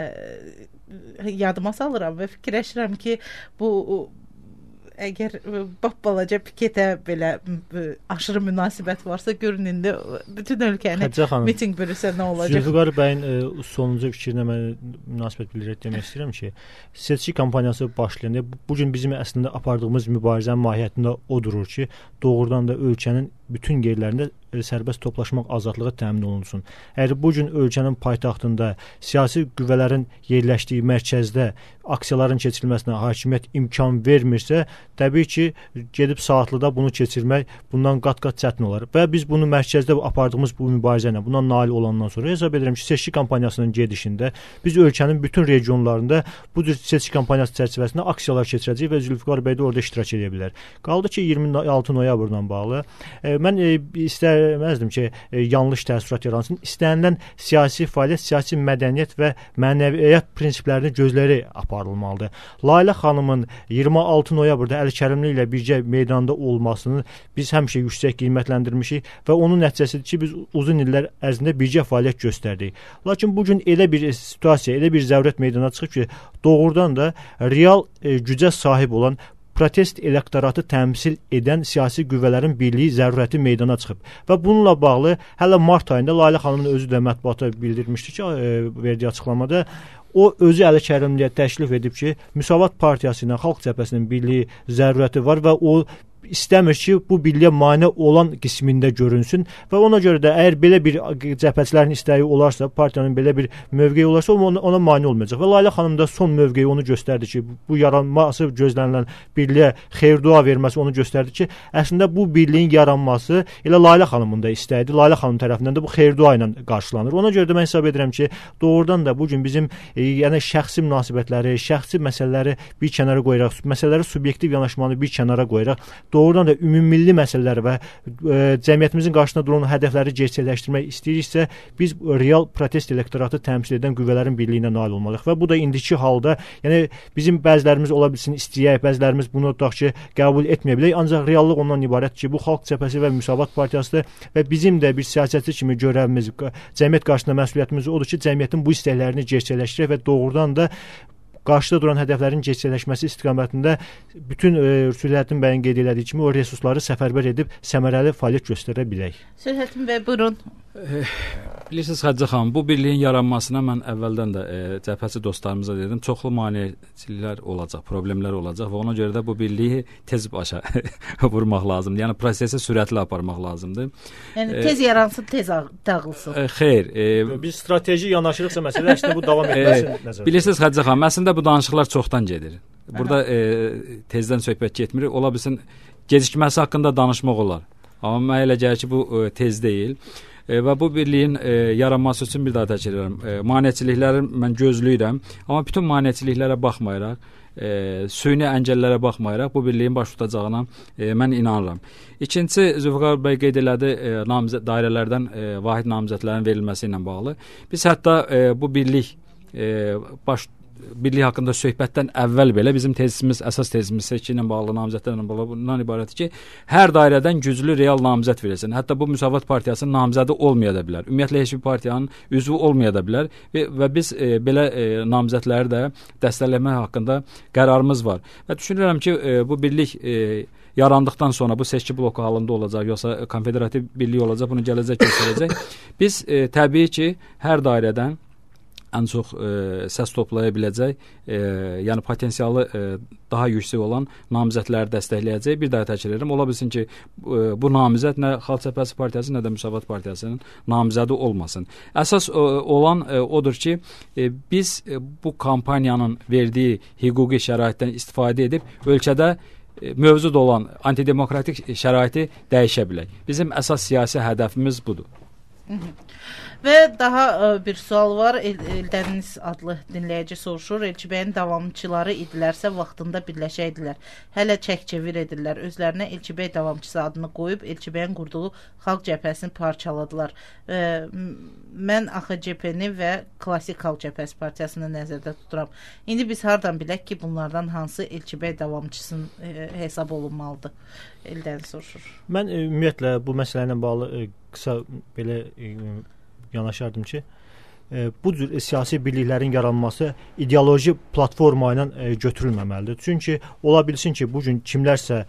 yadıma salıram və fikirləşirəm ki, bu əgər balaca piketə belə aşırı münasibət varsa, görün indi bütün ölkəni miting bürüsə nə olacaq? Zülfüqar bəyin e, sonuncu fikrinə mən münasibət bildirək demək istəyirəm ki, seçki kampaniyası başlayanda bu gün bizim əslində apardığımız mübarizənin mahiyyətində o durur ki, doğrudan da ölkənin bütün yerlərində sərbəst toplaşmaq azadlığı təmin olunsun. Əgər bu gün ölkənin paytaxtında siyasi qüvvələrin yerləşdiyi mərkəzdə aksiyaların keçirilməsinə hakimiyyət imkan vermirsə, təbii ki, gedib saatlıda bunu keçirmək bundan qat-qat çətin olar. Və biz bunu mərkəzdə apardığımız bu mübarizə ilə bundan nail olandan sonra hesab edirəm ki, seçki kampaniyasının gedişində biz ölkənin bütün regionlarında bu cür seçki kampaniyası çərçivəsində aksiyalar keçirəcəyik və Zülfüqar bəy də orada iştirak edə bilər. Qaldı ki, iyirmi altı noyabrdan bağlı e, mən e, istəməzdim ki, e, yanlış təəssürat yaransın. İstənilən siyasi fəaliyyət, siyasi mədəniyyət və mənəviyyat prinsiplərini gözləri aparılmalıdır. Lalə xanımın iyirmi altı noyabrda Əli Kərimli ilə birgə meydanda olmasını biz həmişə yüksək qiymətləndirmişik və onun nəticəsidir ki, biz uzun illər ərzində birgə fəaliyyət göstərdik. Lakin bugün elə bir situasiya, elə bir zərurət meydana çıxıb ki, doğrudan da real e, gücə sahib olan protest elektoratı təmsil edən siyasi qüvvələrin birliyi zərurəti meydana çıxıb. Və bununla bağlı hələ mart ayında Lalə xanımın özü də mətbuata bildirmişdi ki, e, verdiyi açıqlamada o özü Əli Kərimliyə təklif edib ki, Müsavat Partiyası ilə Xalq Cəbhəsinin birliyi zərurəti var və o istəmir ki, bu birliyə mane olan qismində görünsün və ona görə də əgər belə bir cəbhəçilərin istəyi olarsa, partiyanın belə bir mövqeyi olarsa, ona, ona mane olmayacaq. Və Lalə xanım da son mövqeyi onu göstərdi ki, bu yaranması gözlənilən birliyə xeyir-dua verməsi onu göstərdi ki, əslində bu birliyin yaranması elə Lalə xanımın da istəyidir. Lalə xanım tərəfindən də bu xeyir-dua ilə qarşılanır. Ona görə də mən hesab edirəm ki, doğrudan da bugün bizim e, yəni şəxsi münasibətləri, şəxsi məsələləri bir kənara qoyaraq, məsələləri subyektiv yanaşmanı bir kənara qoyaraq, doğrudan da ümumilli məsələlər və e, cəmiyyətimizin qarşısında duran hədəfləri gerçəkləşdirmək istəyiriksə, biz real protest elektoratı təmsil edən qüvvələrin birliyinə nail olmalıyıq və bu da indiki halda, yəni bizim bəzilərimiz ola bilsin istəyək, bəzilərimiz bunu tutaq ki, qəbul etməyə bilək, ancaq reallıq ondan ibarət ki, bu Xalq Cəbhəsi və Müsavat Partiyasıdır və bizim də bir siyasətçi kimi görəvimiz, cəmiyyət qarşısında məsuliyyətimiz odur ki, cəmiyyətin bu istəklərini gerçəkləşdirək və doğrudan da qarşıda duran hədəflərin gerçəkləşməsi istiqamətində bütün e, Sürhətin bəyin qeyd elədiyi kimi o resursları səfərbər edib səmərəli fəaliyyət göstərə bilək. Sürhətin bəy, buyurun. E, bilirsiniz Xədicə xanım, bu birliyin yaranmasına mən əvvəldən də e, cəbhəçi dostlarımıza dedim, çoxlu maneəçiliklər olacaq, problemlər olacaq və ona görə də bu birliyi tez başa vurmaq lazımdır. Yəni prosesi sürətli aparmaq lazımdır. Yəni tez e, yaransın, tez dağılsın. E, xeyr. E, Biz strateji yanaşırıqsa məsələ əslində bu davam etməsin. E, bilirsiniz Xədicə xanım, əslində bu danışıqlar çoxdan gedir. Burada e, tezdən söhbət getmir. Ola bilsin gecikməsi haqqında danışmaq olar. Amma mənə elə gəlir ki, bu e, tez deyil. E, və bu birliyin e, yaranması üçün bir daha təkrar edirəm. E, maneəçilikləri mən gözləyirəm. Amma bütün maneəçiliklərə baxmayaraq, e, süni əngəllərə baxmayaraq bu birliyin baş tutacağına e, mən inanıram. İkincisi, Zülfüqar bəy qeyd elədi e, namizəd dairələrdən e, vahid namizədlərin verilməsi ilə bağlı. Biz hətta e, bu birlik e, baş birlik haqqında söhbətdən əvvəl belə bizim tezimiz, əsas tezimiz seçki ilə bağlı, namizədlərlə bağlı bundan ibarətdir ki, hər dairədən güclü real namizəd verilsin. Hətta bu Müsavat Partiyasının namizədi olmaya da bilər. Ümumiyyətlə heç bir partiyanın üzvü olmaya da bilər və, və biz e, belə e, namizədləri də dəstəkləmək haqqında qərarımız var. Və düşünürəm ki, e, bu birlik e, yarandıqdan sonra bu seçki bloku halında olacaq, yoxsa konfederativ birlik olacaq, bunu gələcək göstərəcək. Biz e, təbii ki, hər dairədən ən çox e, səs toplaya biləcək, e, yəni potensialı e, daha yüksək olan namizədləri dəstəkləyəcək. Bir daha təkrar edirəm, ola bilsin ki, e, bu namizəd nə Xalq Cəbhəsi Partiyası, nə də Müsavat Partiyasının namizədi olmasın. Əsas e, olan e, odur ki, e, biz e, bu kampaniyanın verdiyi hüquqi şəraitdən istifadə edib ölkədə e, mövcud olan antidemokratik şəraiti dəyişə bilək. Bizim əsas siyasi hədəfimiz budur. Hı -hı. Və daha ə, bir sual var. El, Eldəniz adlı dinləyici soruşur. Elçibəyin davamçıları idilərsə vaxtında birləşəydilər. Hələ çək-çevir edirlər. Özlərinə Elçibəy davamçısı adını qoyub Elçibəyin qurduğu Xalq Cəbhəsini parçaladılar. Ə, mən A X C P-ni və Klassik Xalq Cəbhəsi Partiyasını nəzərdə tuturam. İndi biz hardan bilək ki, bunlardan hansı Elçibəy davamçısının ə, hesab olunmalıdır? Eldəniz soruşur. Mən ə, ümumiyyətlə bu məsələ ilə bağlı ə, qısa belə ə, yanaşardım ki, e, bu cür e, siyasi birliklərin yaranması ideoloji platforma ilə e, götürülməməlidir. Çünki ola bilsin ki, bu gün kimlərsə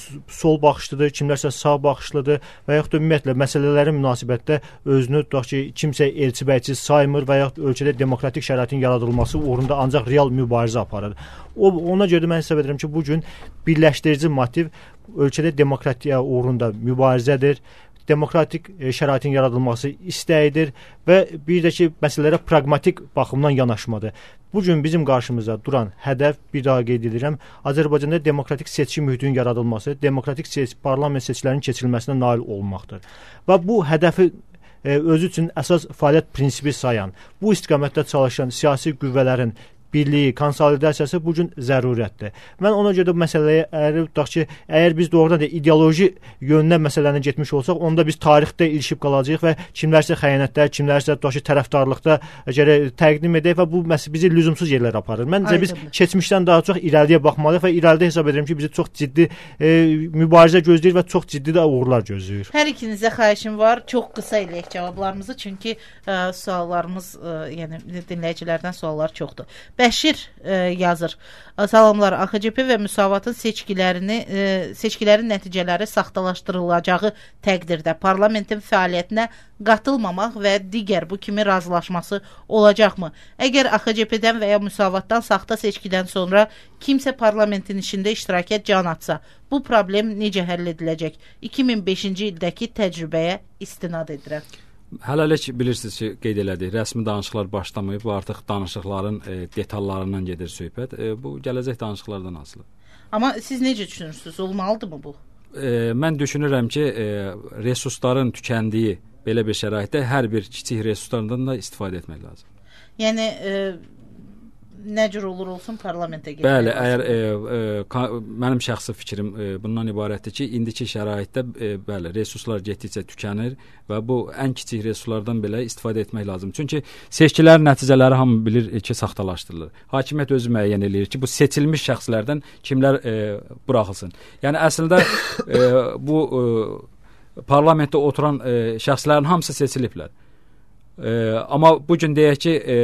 sol baxışlıdır, kimlərsə sağ baxışlıdır və yaxud da ümumiyyətlə məsələlərin münasibətdə özünü tutaq ki, kimsə elçibəyçi saymır və yaxud ölkədə demokratik şəraitin yaradılması uğrunda ancaq real mübarizə aparır. O, ona görə mən hesab edirəm ki, bu gün birləşdirici motiv ölkədə demokratiya uğrunda mübarizədir, demokratik e, şəraitin yaradılması istəyidir və bir də ki, məsələlərə praqmatik baxımdan yanaşmadır. Bu gün bizim qarşımızda duran hədəf, bir daha qeyd edirəm, Azərbaycanda demokratik seçki mühitinin yaradılması, demokratik seç parlament seçkilərinin keçirilməsinə nail olmaqdır. Və bu hədəfi e, özü üçün əsas fəaliyyət prinsipi sayan, bu istiqamətdə çalışan siyasi qüvvələrin birliyi, konsolidasiyası bu gün zərurətdir. Mən ona görə də bu məsələyə əgər tutaq ki, əgər biz doğrudan da ideoloji yöndən məsələni getmiş olsaq, onda biz tarixdə ilişib qalacağıq və kimlərsə xəyanətlər, kimlərsə tutaq ki, tərəfdarlıqda gərək təqdim edək və bu məsələ bizi lüzumsuz yerlərə aparır. Məncə biz keçmişdən daha çox irəliyə baxmalıyıq və irəlidə hesab edirəm ki, bizi çox ciddi e, mübarizə gözləyir və çox ciddi də uğurlar gözləyir. Hər ikinizə xahişim var, çox qısa eləyək cavablarımızı, çünki ə, suallarımız, ə, yəni dinləyicilərdən suallar çoxdur. Bəşir e, yazır. Salamlar, A X C P və Müsavatın seçkilərini, e, seçkilərin nəticələri saxtalaşdırılacağı təqdirdə parlamentin fəaliyyətinə qatılmamaq və digər bu kimi razılaşması olacaqmı? Əgər A X C P-dən və ya Müsavatdan saxta seçkidən sonra kimsə parlamentin işində iştirakət can atsa, bu problem necə həll ediləcək? iki min beşinci ildəki təcrübəyə istinad edirəm. Hələlik bilirsiniz ki, qeyd elədik, rəsmi danışıqlar başlamayıb, bu artıq danışıqların e, detallarından gedir söhbət. E, bu gələcək danışıqlardan asılıdır. Amma siz necə düşünürsünüz? Olmalıdırmı bu? E, mən düşünürəm ki, e, resursların tükəndiyi belə bir şəraitdə hər bir kiçik resurslardan da istifadə etmək lazım. Yəni e, nə cür olur olsun parlamentə getmək. Bəli, əgər e, e, ka, mənim şəxsi fikrim e, bundan ibarətdir ki, indiki şəraitdə e, bəli, resurslar getdikcə tükənir və bu ən kiçik resurslardan belə istifadə etmək lazım. Çünki seçkilərin nəticələri hamı bilir ki, saxtalaşdırılır. Hakimiyyət özü müəyyən eləyir ki, bu seçilmiş şəxslərdən kimlər e, buraxılsın. Yəni əslində e, bu e, parlamentdə oturan e, şəxslərin hamısı seçiliblər. E, amma bu gün deyək ki, e,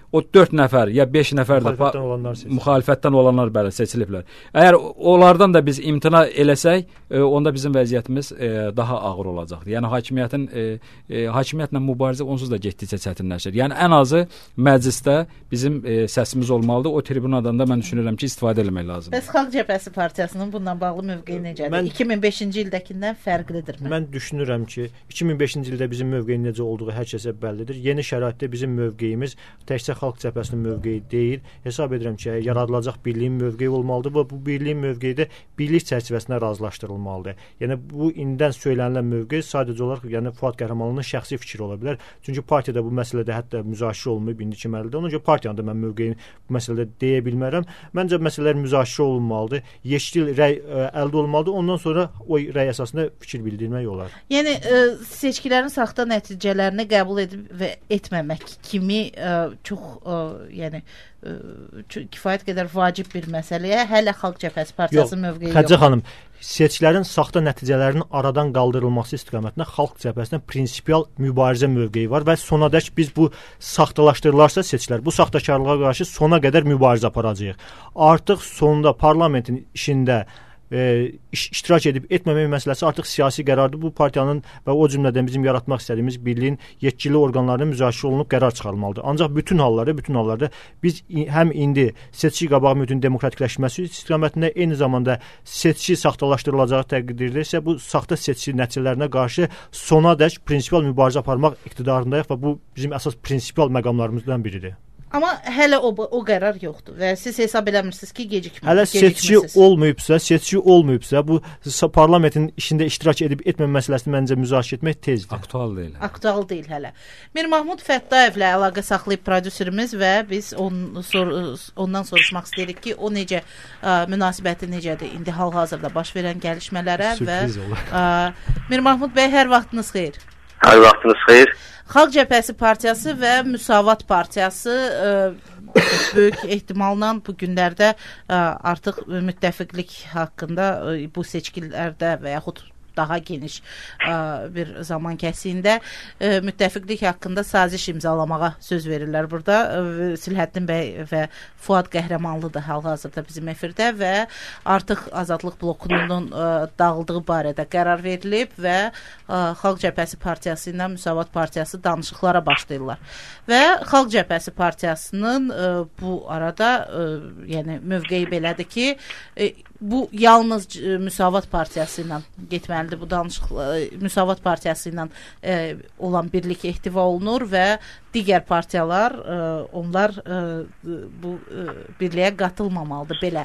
o dörd nəfər ya beş nəfər də müxalifətdən olanlar seçilib. Müxalifətdən olanlar bəli seçiliblər. Əgər onlardan da biz imtina eləsək, e, onda bizim vəziyyətimiz e, daha ağır olacaqdır. Yəni hakimiyyətin e, e, hakimiyyətlə mübarizə onsuz da getdikcə çətinləşir. Yəni ən azı məclisdə bizim e, səsimiz olmalıdır. O tribunadan da mən düşünürəm ki, istifadə etmək lazımdır. Bəs Xalq Cəbhəsi partiyasının bundan bağlı mövqeyi necədir? Mən, iki min beşinci ildəkindən fərqlidirmi? Mən düşünürəm ki, iki min beşinci ildə bizim mövqeyin necə olduğu hər kəsə bəllidir. Yeni şəraitdə bizim mövqeyimiz təkcə Xalq Cəbhəsinin mövqeyi deyil. Hesab edirəm ki, yaradılacaq birliyin mövqeyi olmalıdır və bu birliyin mövqeyi də birlik çərçivəsində razılaşdırılmalıdır. Yəni bu indidən söylənilən mövqe sadəcə olaraq yəni Fuad Qəhrəmanlının şəxsi fikri ola bilər. Çünki partiyada bu məsələdə hətta müzakirə olunmayıb indiki mərhələdə. Ona görə partiyanın da mən mövqeyini bu məsələdə deyə bilmərəm. Məncə məsələlər müzakirə olunmalıdır. Yeşil rəy ə, əldə olmalıdır. Ondan sonra o rəy əsasında fikir bildirmək olar. Yəni ə, seçkilərin saxta nəticələrini qəbul edib və etməmək kimi ə, çox ə, yəni ə, kifayət qədər vacib bir məsələyə hələ Xalq Cəbhəsi partiyasının mövqeyi yoxdur. Xədicə xanım, seçkilərin saxta nəticələrinin aradan qaldırılması istiqamətində Xalq Cəbhəsində prinsipial mübarizə mövqeyi var və sonadək biz bu saxtalaşdırılarsa seçkilər, bu saxtakarlığa qarşı sona qədər mübarizə aparacağıq. Artıq sonda parlamentin işində E, iş, iştirak edib etməmək məsələsi artıq siyasi qərardır. Bu partiyanın və o cümlədən bizim yaratmaq istədiyimiz birliyin yetkili orqanlarının müzakirə olunub qərar çıxarılmalıdır. Ancaq bütün hallarda, bütün hallarda biz həm indi seçki qabağı müddətin demokratikləşməsi istiqamətində, eyni zamanda seçki saxtalaşdırılacağı təqdirdə isə bu saxta seçki nəticələrinə qarşı sonadək prinsipial mübarizə aparmaq iqtidarındayıq və bu bizim əsas prinsipial məqamlarımızdan biridir. Amma hələ o, o qərar yoxdur və siz hesab eləmirsiniz ki, gecikmə. Hələ seçki olmayıbsa, seçki olmayıbsa, bu parlamentin işində iştirak edib etməmə məsələsini məncə müzakirə etmək tezdir. Aktual deyil. Aktual deyil hələ. Mir Mahmud Fəttayevlə əlaqə saxlayıb prodüserimiz və biz on, sor, ondan soruşmaq istəyirik ki, o necə ə, münasibəti necədir indi hal-hazırda baş verən gəlişmələrə və ə, Mir Mahmud bəy, hər vaxtınız xeyir. Hər vaxtınız xeyir. Xalq Cəbhəsi partiyası və Müsavat partiyası ə, böyük ehtimalla bu günlərdə ə, artıq müttəfiqlik haqqında ə, bu seçkilərdə və yaxud daha geniş ə, bir zaman kəsiyində ə, müttəfiqlik haqqında saziş imzalamağa söz verirlər burada. Ə, Silhəddin bəy və Fuad Qəhrəmanlı da hal-hazırda bizim efirdə və artıq Azadlıq blokunun ə, dağıldığı barədə qərar verilib və ə, Xalq Cəbhəsi partiyası ilə Müsavat partiyası danışıqlara başlayırlar. Və Xalq Cəbhəsi partiyasının ə, bu arada ə, yəni mövqeyi belədir ki, ə, bu yalnız ə, Müsavat partiyası ilə getməlidir. Bu danışıqlar Müsavat partiyası ilə ə, olan birlik ehtiva olunur və digər partiyalar ə, onlar ə, bu ə, birliyə qatılmamalıdır. Belə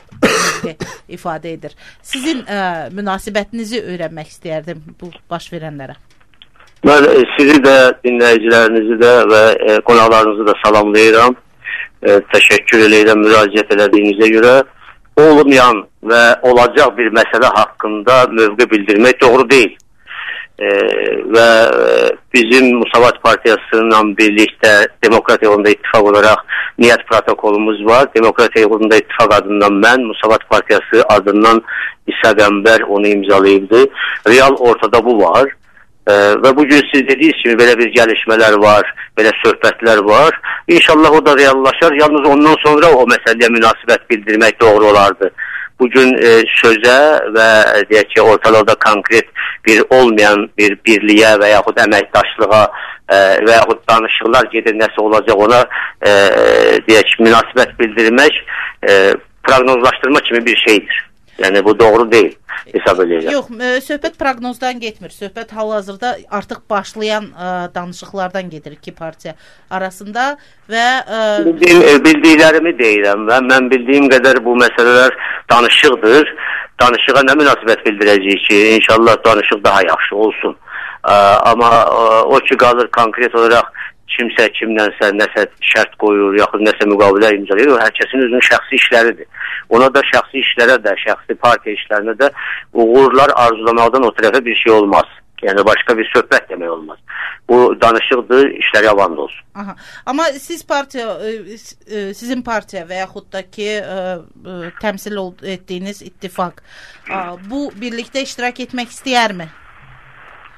ifadə edir. Sizin ə, münasibətinizi öyrənmək istəyərdim bu baş verənlərə. Mən e, sizi də, dinləyicilərinizi də və e, qonaqlarınızı da salamlayıram. E, təşəkkür edirəm müraciət elədiyinizə görə. Olmayan və olacaq bir məsələ haqqında mövqe bildirmək doğru deyil. E, və e, bizim Müsavat partiyasıyla birlikdə Demokratiya yolunda ittifaq olaraq niyyət protokolumuz var. Demokratiya yolunda ittifaq adından mən, Müsavat partiyası adından İsa Qəmbər onu imzalayıbdı. Real ortada bu var. Ee, və bugün siz dediyiniz kimi belə bir gəlişmələr var, belə söhbətlər var. İnşallah o da reallaşar. Yalnız ondan sonra o məsələyə münasibət bildirmək doğru olardı. Bugün e, sözə və deyək ki, ortalıqda konkret bir olmayan bir birliyə və yaxud əməkdaşlığa e, və yaxud danışıqlar gedir, nəsə olacaq ona e, deyək ki, münasibət bildirmək e, proqnozlaşdırma kimi bir şeydir. Yəni bu doğru deyil, hesab edirəm. Yox, ə, söhbət proqnozdan getmir. Söhbət hal-hazırda artıq başlayan ə, danışıqlardan gedir iki partiya arasında və ə, Bildiyim, bildiklərimi deyirəm və mən bildiyim qədər bu məsələlər danışıqdır. Danışığa nə münasibət bildirəcəyik ki, inşallah danışıq daha yaxşı olsun. Ə, amma ə, o ki qalır konkret olaraq kimsə kimdənsə nəsə şərt qoyur, yaxud nəsə müqavilə imzalayır, o hər kəsin özünün şəxsi işləridir. Ona da şəxsi işlərə də, şəxsi partiya işlərinə də uğurlar arzulamaqdan o tərəfə bir şey olmaz. Yəni başqa bir söhbət demək olmaz. Bu danışıqdır, işlər yavan olsun. Aha. Amma siz partiya, sizin partiya və yaxud da ki ə, ə, təmsil etdiyiniz ittifaq ə, bu birlikdə iştirak etmək istəyərmi?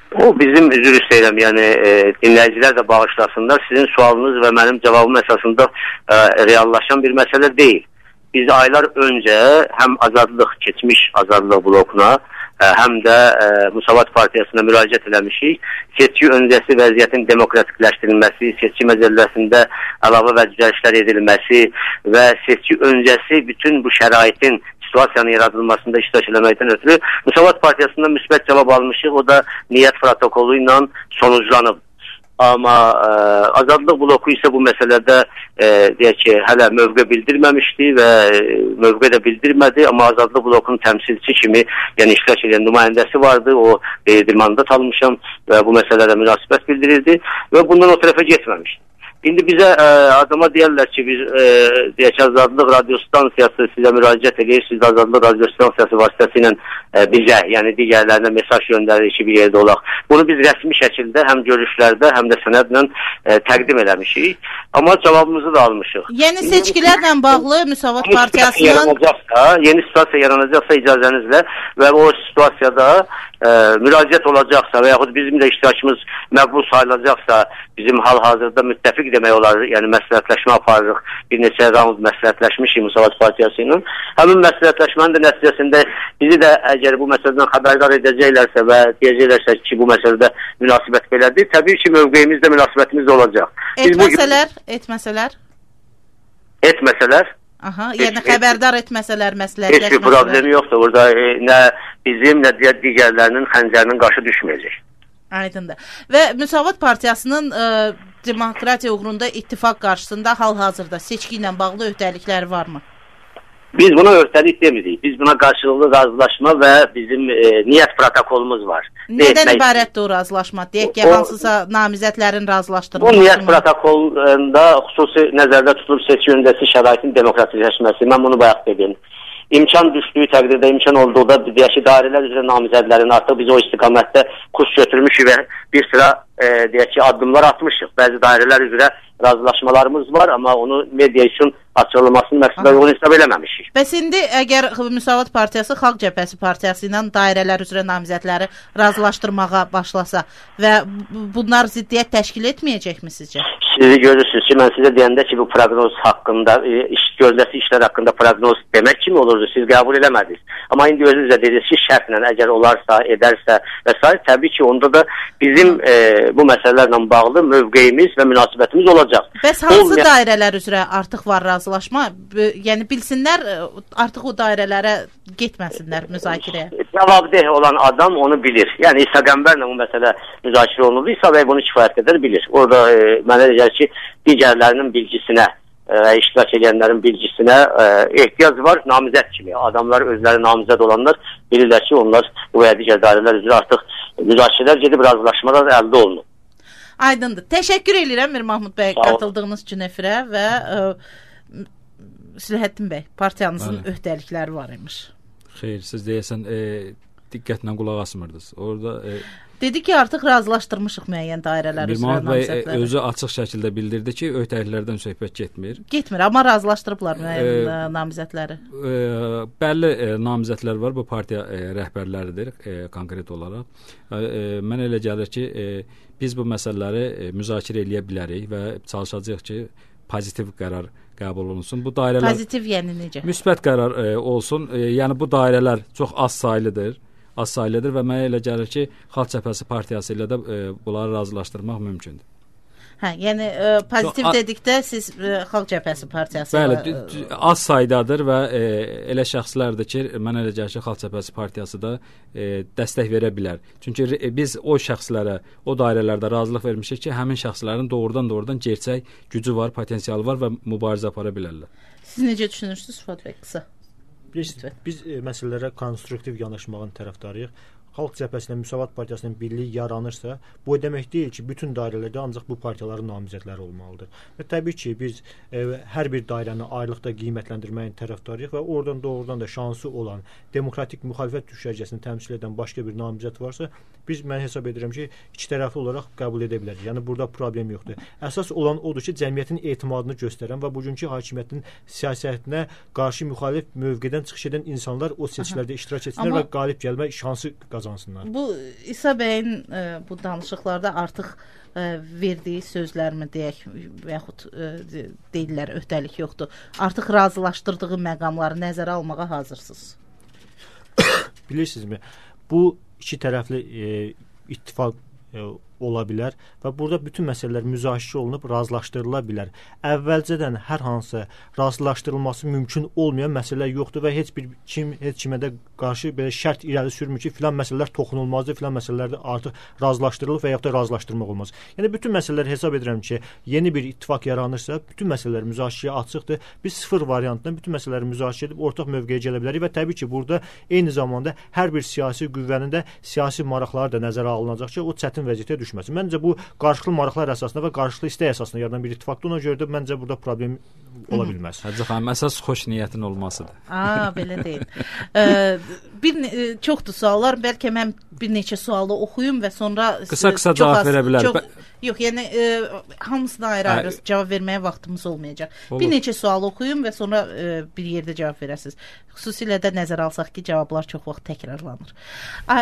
O bizim üzr istəyirəm, yəni e, dinləyicilər də bağışlasınlar. Sizin sualınız və mənim cavabım əsasında e, reallaşan bir məsələ deyil. Biz aylar öncə həm Azadlıq, keçmiş Azadlıq blokuna, e, həm də e, Müsavat Partiyasına müraciət eləmişik. Seçki öncəsi vəziyyətin demokratikləşdirilməsi, seçki məcəlləsində əlavə və düzəlişlər edilməsi və seçki öncəsi bütün bu şəraitin situasiyanın yaradılmasında iştirak eləməkdən ötürü Müsavat Partiyasından müsbət cavab almışıq. O da niyyət protokolu ilə sonuclanıb. Amma e, Azadlıq bloku isə bu məsələdə e, deyək ki, hələ mövqe bildirməmişdi və e, mövqe də bildirmədi. Amma Azadlıq blokunun təmsilçi kimi, yəni iştirak edən nümayəndəsi vardı. O e, mandat almışam və bu məsələdə münasibət bildirildi və bundan o tərəfə getməmişdi. İndi bizə e, adama deyərlər ki, biz e, deyək ki, Azadlıq radiostansiyası sizə müraciət edir, siz Azadlıq radiostansiyası vasitəsilə e, bizə, yəni digərlərinə mesaj göndərir ki, bir yerdə olaq. Bunu biz rəsmi şəkildə həm görüşlərdə, həm də sənədlə e, təqdim eləmişik. Amma cavabımızı da almışıq. Yeni seçkilərlə bağlı Müsavat Partiyasının yaranacaqsa, yeni situasiya yaranacaqsa icazənizlə və o situasiyada e, müraciət olacaqsa və yaxud bizim də iştirakımız məqbul sayılacaqsa, bizim hal-hazırda müttəfiq demək olar, yəni məsləhətləşmə aparırıq. Bir neçə round məsləhətləşmişik Müsavat Partiyası ilə. Həmin məsləhətləşmənin də nəticəsində bizi də əgər bu məsələdən xəbərdar edəcəklərsə və deyəcəklərsə ki, bu məsələdə münasibət belədir, təbii ki, mövqeyimiz də münasibətimiz də olacaq. Etməsələr, etməsələr? Etməsələr? Aha, yəni xəbərdar etməsələr, məsləhətləşməsələr. Heç bir problemi yoxdur. Burada e, nə bizim, nə digərlərinin xəncərinin qaşı düşməyəcək. Aydındır. Və Müsavat Partiyasının e, demokratiya uğrunda ittifaq qarşısında hal-hazırda seçki ilə bağlı öhdəlikləri varmı? Biz buna öhdəlik demirik. Biz buna qarşılıqlı razılaşma və bizim e, niyyət protokolumuz var. Nədən ibarətdir o razılaşma? Deyək ki, hansısa namizədlərin razılaşdırılması. Bu niyyət protokolunda xüsusi nəzərdə tutulub seçki öncəsi şəraitin demokratikləşməsi. Mən bunu bayaq dedim. İmkan düşdüyü təqdirdə, imkan olduğunda deyək ki, dairələr üzrə namizədlərin artıq biz o istiqamətdə kurs götürmüşük və bir sıra e, deyək ki, addımlar atmışıq. Bəzi dairələr üzrə razılaşmalarımız var, amma onu media üçün açılmasının məqsədə uyğun hesab eləməmişik. Bəs indi əgər Müsavat Partiyası Xalq Cəbhəsi Partiyası ilə dairələr üzrə namizədləri razılaşdırmağa başlasa və bunlar ziddiyyət təşkil etməyəcəkmi sizcə? Sizi görürsünüz ki, mən sizə deyəndə ki, bu proqnoz haqqında, iş, görüləsi işlər haqqında proqnoz demək kimi olurdu, siz qəbul eləmədiniz. Amma indi özünüz də dediniz ki, şərtlə əgər olarsa, edərsə və s. təbii ki, onda da bizim e, bu məsələlərlə bağlı mövqeyimiz və münasibətimiz olacaq. Bəs hansı Olmayan... dairələr üzrə artıq var razılaşma? Yəni bilsinlər, artıq o dairələrə getməsinlər müzakirəyə. Cavabdeh olan adam onu bilir. Yəni İsa Qəmbərlə bu məsələ müzakirə olunursa və bunu kifayət qədər bilir. Orada e, mənə deyir ki, digərlərinin bilgisinə və e, iştirak edənlərin bilgisinə e, ehtiyac var namizəd kimi. Adamlar, özləri namizəd olanlar bilirlər ki, onlar bu və digər dairələr üzrə artıq müzakirələr gedib razılaşmalar əldə olunur. Aydındır. Təşəkkür edirəm Mir Mahmud bəy qatıldığınız üçün efirə və ə, Sülhəddin bəy, partiyanızın Bəli. öhdəlikləri var imiş. Xeyr, siz deyəsən e, diqqətlə qulaq asmırdınız. Orada e, dedi ki, artıq razılaşdırmışıq müəyyən dairələr üzrə namizədləri. Bəy özü açıq şəkildə bildirdi ki, öhdəliklərdən söhbət getmir. Getmir, amma razılaşdırıblar müəyyən e, namizədləri. E, bəlli e, namizədlər var, bu partiya e, rəhbərləridir e, konkret olaraq. E, e, mən elə gəlir ki, e, biz bu məsələləri e, müzakirə eləyə bilərik və çalışacağıq ki, pozitiv qərar qəbul olunsun. Bu dairələr pozitiv yəni necə? Müsbət qərar e, olsun. E, yəni bu dairələr çox az saylıdır. Az saylıdır və mənə elə gəlir ki, Xalq Cəbhəsi Partiyası ilə də e, bunları razılaşdırmaq mümkündür. Hə, yəni e, pozitiv so, dedikdə siz e, Xalq Cəbhəsi Partiyası Bəli, və, az saydadır və e, elə şəxslərdir ki, mənə elə gəlir ki, Xalq Cəbhəsi Partiyası da e, dəstək verə bilər. Çünki e, biz o şəxslərə, o dairələrdə razılıq vermişik ki, həmin şəxslərin doğrudan-doğrudan gerçək gücü var, potensialı var və mübarizə apara bilərlər. Siz necə düşünürsünüz Fuad bəy qısa? Biz, biz e, məsələlərə konstruktiv yanaşmağın tərəfdarıyıq. Xalq Cəbhəsi ilə Müsavat Partiyasının birliyi yaranırsa, bu demək deyil ki, bütün dairələrdə ancaq bu partiyaların namizədləri olmalıdır. Və təbii ki, biz e, hər bir dairəni ayrılıqda qiymətləndirməyin tərəfdarıyıq və oradan doğrudan da şansı olan demokratik müxalifət düşərgəsini təmsil edən başqa bir namizəd varsa, biz mən hesab edirəm ki, iki tərəfli olaraq qəbul edə bilərik. Yəni burada problem yoxdur. Əsas olan odur ki, cəmiyyətin etimadını göstərən və bugünkü hakimiyyətin siyasətinə qarşı müxalif mövqedən çıxış edən insanlar o seçkilərdə iştirak etsinlər Amma... və qalib gəlmə şansı qazansınlar. qazansınlar. Bu İsa bəyin e, bu danışıqlarda artıq e, verdiyi sözlərmi deyək və yaxud e, deyirlər öhdəlik yoxdur. Artıq razılaşdırdığı məqamları nəzərə almağa hazırsınız. Bilirsinizmi? Bu iki tərəfli e, ittifaq e, ola bilər və burada bütün məsələlər müzakirə olunub razılaşdırıla bilər. Əvvəlcədən hər hansı razılaşdırılması mümkün olmayan məsələlər yoxdur və heç bir kim heç kimə də qarşı belə şərt irəli sürmür ki, filan məsələlər toxunulmazdır, filan məsələlərdə artıq razılaşdırılıb və yaxud da razılaşdırmaq olmaz. Yəni bütün məsələlər hesab edirəm ki, yeni bir ittifaq yaranırsa, bütün məsələlər müzakirəyə açıqdır. Biz sıfır variantından bütün məsələləri müzakirə edib ortaq mövqeyə gələ bilərik və təbii ki, burada eyni zamanda hər bir siyasi qüvvənin də siyasi maraqları da nəzərə alınacaq ki, o çətin vəziyyətə düşməsin. Məncə bu qarşılıqlı maraqlar əsasında və qarşılıqlı istək əsasında yaranan bir ittifaqdır. Ona görə də məncə burada problem ola bilməz. Hacı xanım, əsas xoş niyyətin olmasıdır. Aa, belə deyil. Ee, bir çoxdur suallar. Bəlkə mən bir neçə sualı oxuyum və sonra qısa-qısa cavab verə bilərik. Çox, yox, yəni e, hamısına ayrı-ayrı cavab verməyə vaxtımız olmayacaq. Olur. Bir neçə sual oxuyum və sonra e, bir yerdə cavab verəsiniz. Xüsusilə də nəzərə alsaq ki, cavablar çox vaxt təkrarlanır. Ay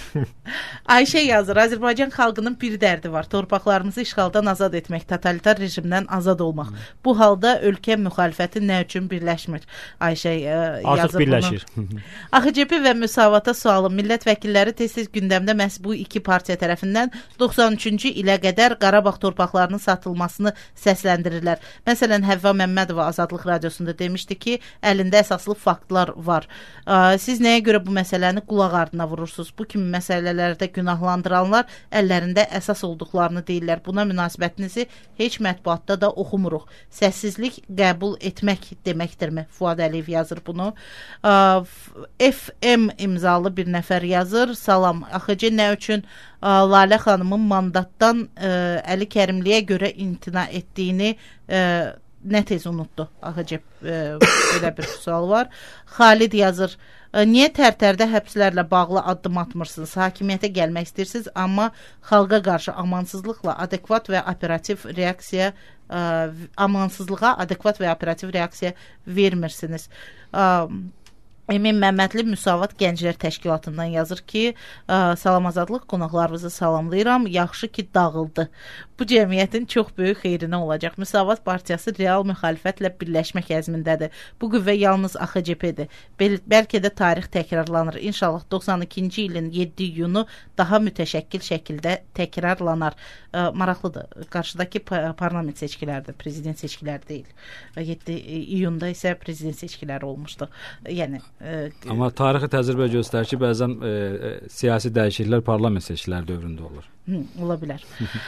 Ayşə yazır, Azərbaycan xalqının bir dərdi var. Torpaqlarımızı işğaldan azad etmək, totalitar rejimdən azad olmaq. Hmm. Bu halda ölkə müxalifəti nə üçün birləşmir? Ayşə e, yazır artıq birləşir. A X C P və müsavata sualı. Millət vəkilləri tez-tez gündəmdə məhz bu iki partiya tərəfindən doxsan üçüncü ilə qədər Qarabağ torpaqlarının satılmasını səsləndirirlər. Məsələn, Həvva Məmmədova Azadlıq Radiosunda demişdi ki, əlində əsaslı faktlar var. Siz nəyə görə bu məsələni qulaq ardına vurursunuz? Bu kimi məsələlərdə günahlandıranlar əllərində əsas olduqlarını deyirlər. Buna münasibətinizi heç mətbuatda da oxumuruq. Səssizlik qəbul etmək deməkdirmi? Fuad Əliyev yazır bunu. F M imzalı bir nəfər yazır. Salam, A X C nə üçün Lalə xanımın mandatdan Əli Kərimliyə görə imtina etdiyini nə tez unutdu? A X C belə bir sual var. Xalid yazır. Niyə tərtərdə həbslərlə bağlı addım atmırsınız? Hakimiyyətə gəlmək istəyirsiniz, amma xalqa qarşı amansızlıqla adekvat və operativ reaksiya ə, amansızlığa adekvat və operativ reaksiya vermirsiniz. Ə, Emin Məmmədli Müsavat Gənclər Təşkilatından yazır ki, salam azadlıq, qonaqlarınızı salamlayıram, yaxşı ki dağıldı. Bu cəmiyyətin çox böyük xeyrinə olacaq. Müsavat Partiyası real müxalifətlə birləşmək əzmindədir. Bu qüvvə yalnız A X C P-dir. Bəl bəlkə də tarix təkrarlanır. İnşallah doxsan ikinci ilin yeddi iyunu daha mütəşəkkil şəkildə təkrarlanar. Maraqlıdır. Qarşıdakı parlament seçkilərdir, prezident seçkiləri deyil. yeddi iyunda isə prezident seçkiləri olmuşdu. Yəni E, Amma tarixi təcrübə göstərir ki, bəzən e, e, siyasi dəyişikliklər parlament seçkiləri dövründə olur. Hı, ola bilər.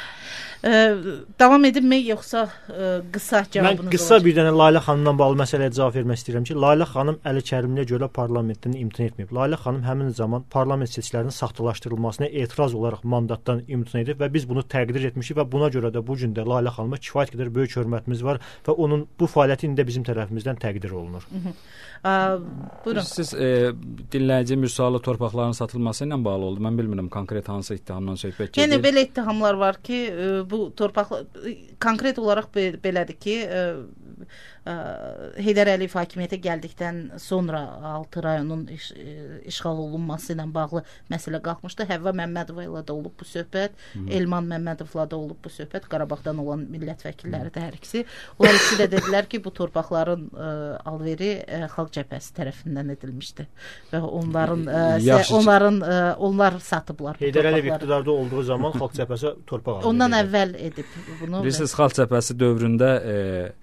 e, davam edimmi, yoxsa e, qısa cavabınız olacaq? Mən qısa olacaq? Bir dənə Lalə xanımdan bağlı məsələyə cavab vermək istəyirəm ki, Lalə xanım Əli Kərimliyə görə parlamentdən imtina etməyib. Lalə xanım həmin zaman parlament seçkilərinin saxtalaşdırılmasına etiraz olaraq mandatdan imtina edib və biz bunu təqdir etmişik və buna görə də bu gün də Lalə xanıma kifayət qədər böyük hörmətimiz var və onun bu fəaliyyəti indi də bizim tərəfimizdən təqdir olunur. Hı -hı. A, buyurun. Siz e, dinləyici Müsalı torpaqların satılması ilə bağlı oldu. Mən bilmirəm konkret hansı ittihamdan söhbət gedir. Yəni belə ittihamlar var ki, e, bu torpaqlar konkret olaraq be belədir ki, e, e, Heydər Əliyev hakimiyyətə gəldikdən sonra altı rayonun iş, e, işğal olunması ilə bağlı məsələ qalxmışdı. Həvva Məmmədova ilə də olub bu söhbət, Hı. Elman Məmmədovla da olub bu söhbət, Qarabağdan olan millət vəkilləri də hər ikisi. Onlar ikisi də dedilər ki, bu torpaqların e, alveri e, xalq cəbhəsi tərəfindən edilmişdi və onların e, onların e, onlar satıblar. Heydər Əliyev iqtidarda olduğu zaman xalq cəbhəsi torpaq aldı. Ondan əvvəl edib bunu. Bilirsiniz, xalq cəbhəsi dövründə e,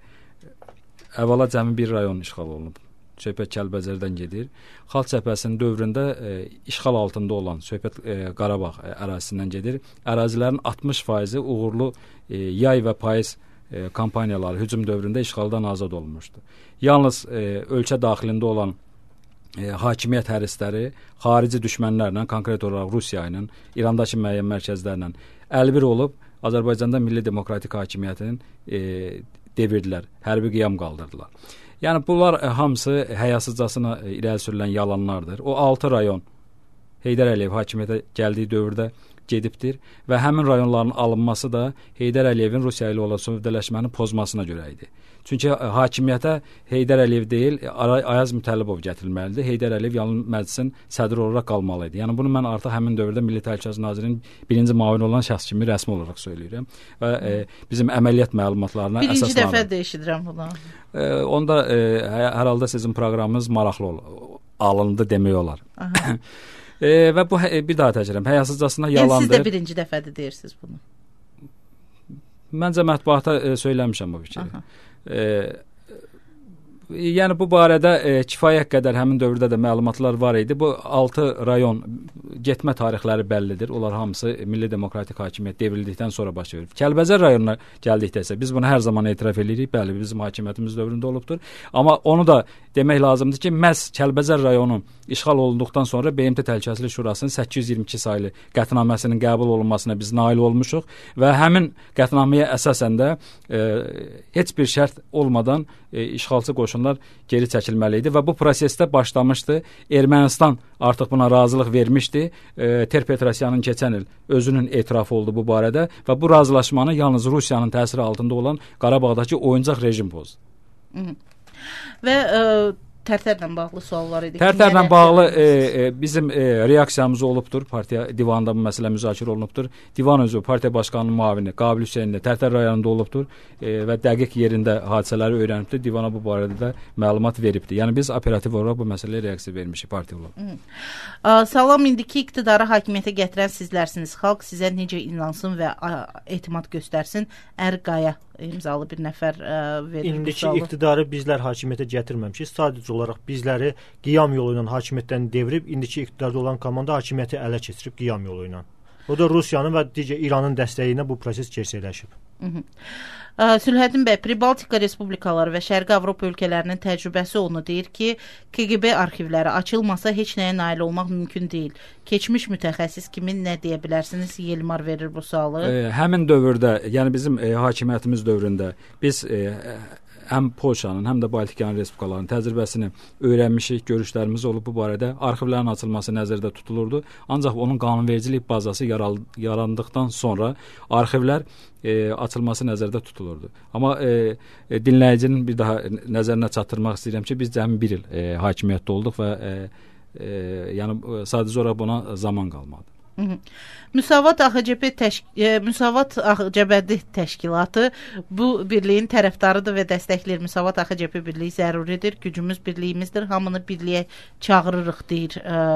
əvvəla cəmi bir rayon işğal olunub. Söhbət Kəlbəcərdən gedir. Xalq cəbhəsinin dövründə e, işğal altında olan söhbət e, Qarabağ e, ərazisindən gedir. Ərazilərin altmış faizi uğurlu e, yay və payız e, kampaniyaları hücum dövründə işğaldan azad olunmuşdu. Yalnız e, ölkə daxilində olan e, hakimiyyət hərisləri xarici düşmənlərlə, konkret olaraq Rusiya ilə, İrandakı müəyyən mərkəzlərlə əlbir olub Azərbaycanda milli demokratik hakimiyyətinin e, devirdilər, hərbi qiyam qaldırdılar. Yəni bunlar e, hamısı həyasızcasına e, irəli sürülən yalanlardır. O altı rayon Heydər Əliyev hakimiyyətə gəldiyi dövrdə gedibdir və həmin rayonların alınması da Heydər Əliyevin Rusiya ilə olan sövdələşməni pozmasına görə idi. Çünki hakimiyyətə Heydər Əliyev deyil, Ayaz Mütəllibov gətirilməlidir. Heydər Əliyev yalnız məclisin sədri olaraq qalmalı idi. Yəni bunu mən artıq həmin dövrdə Milli Təhlükəsizlik Nazirinin birinci müavini olan şəxs kimi rəsmi olaraq söyləyirəm və e, bizim əməliyyat məlumatlarına birinci əsaslanır. Birinci dəfə də eşidirəm bunu. E, onda e, hər halda sizin proqramınız maraqlı ol alındı demək olar. e, və bu bir daha təkrar həyasızcasına yalandır. Yəni siz də birinci dəfədir deyirsiniz bunu. Məncə mətbuata e, söyləmişəm bu fikri. E, yəni bu barədə e, kifayət qədər həmin dövrdə də məlumatlar var idi. Bu altı rayon getmə tarixləri bəllidir. Onlar hamısı Milli Demokratik Hakimiyyət devrildikdən sonra baş verir. Kəlbəcər rayonuna gəldikdə isə biz bunu hər zaman etiraf edirik. Bəli, bizim hakimiyyətimiz dövründə olubdur. Amma onu da demək lazımdır ki, məhz Kəlbəcər rayonu işğal olunduqdan sonra B M T Təhlükəsizlik Şurasının səkkiz yüz iyirmi iki saylı qətnaməsinin qəbul olunmasına biz nail olmuşuq və həmin qətnaməyə əsasən də e, heç bir şərt olmadan e, işğalçı qoşunlar geri çəkilməli idi və bu prosesdə başlamışdı. Ermənistan artıq buna razılıq vermişdi. E, Ter-Petrosyanın keçən il özünün etirafı oldu bu barədə və bu razılaşmanı yalnız Rusiyanın təsiri altında olan Qarabağdakı oyuncaq rejim pozdu. Hı. Və e, Tərtərlə bağlı suallar idi. Tərtərlə bağlı e, e, bizim e, reaksiyamız olubdur. Partiya divanında bu məsələ müzakirə olunubdur. Divan özü partiya başqanının müavini Qabil Hüseyn də Tərtər rayonunda olubdur e, və dəqiq yerində hadisələri öyrənibdir. Divana bu barədə də məlumat veribdir. Yəni biz operativ olaraq bu məsələyə reaksiya vermişik partiya olaraq. Salam, indiki iqtidarı hakimiyyətə gətirən sizlərsiniz. Xalq sizə necə inansın və etimad göstərsin? Ərqaya imzalı bir nəfər ə, verir. İndiki iqtidarı bizlər hakimiyyətə gətirməmişik. Sadəcə olaraq bizləri qiyam yolu ilə hakimiyyətdən devirib, indiki iqtidarda olan komanda hakimiyyəti ələ keçirib qiyam yolu ilə. O da Rusiyanın və digər İranın dəstəyi ilə bu proses gerçəkləşib. Sülhəddin bəy, Pribaltika Respublikaları və Şərqi Avropa ölkələrinin təcrübəsi onu deyir ki, K G B arxivləri açılmasa heç nəyə nail olmaq mümkün deyil. Keçmiş mütəxəssis kimi nə deyə bilərsiniz? Yelmar verir bu sualı. E, həmin dövrdə, yəni bizim e, hakimiyyətimiz dövründə biz e, həm Polşanın, həm də Baltikanın respublikalarının təcrübəsini öyrənmişik, görüşlərimiz olub bu barədə. Arxivlərin açılması nəzərdə tutulurdu. Ancaq onun qanunvericilik bazası yarandıqdan sonra arxivlər e, açılması nəzərdə tutulurdu. Amma e, e, dinləyicinin bir daha nəzərinə çatdırmaq istəyirəm ki, biz cəmi bir il e, hakimiyyətdə olduq və e, e, yəni sadəcə olaraq buna zaman qalmadı. Hı -hı. Müsavat A X C P təşk e, Müsavat A X C B təşkilatı bu birliyin tərəfdarıdır və dəstəkləyir. Müsavat A X C P birliyi zəruridir, gücümüz birliyimizdir, hamını birliyə çağırırıq deyir.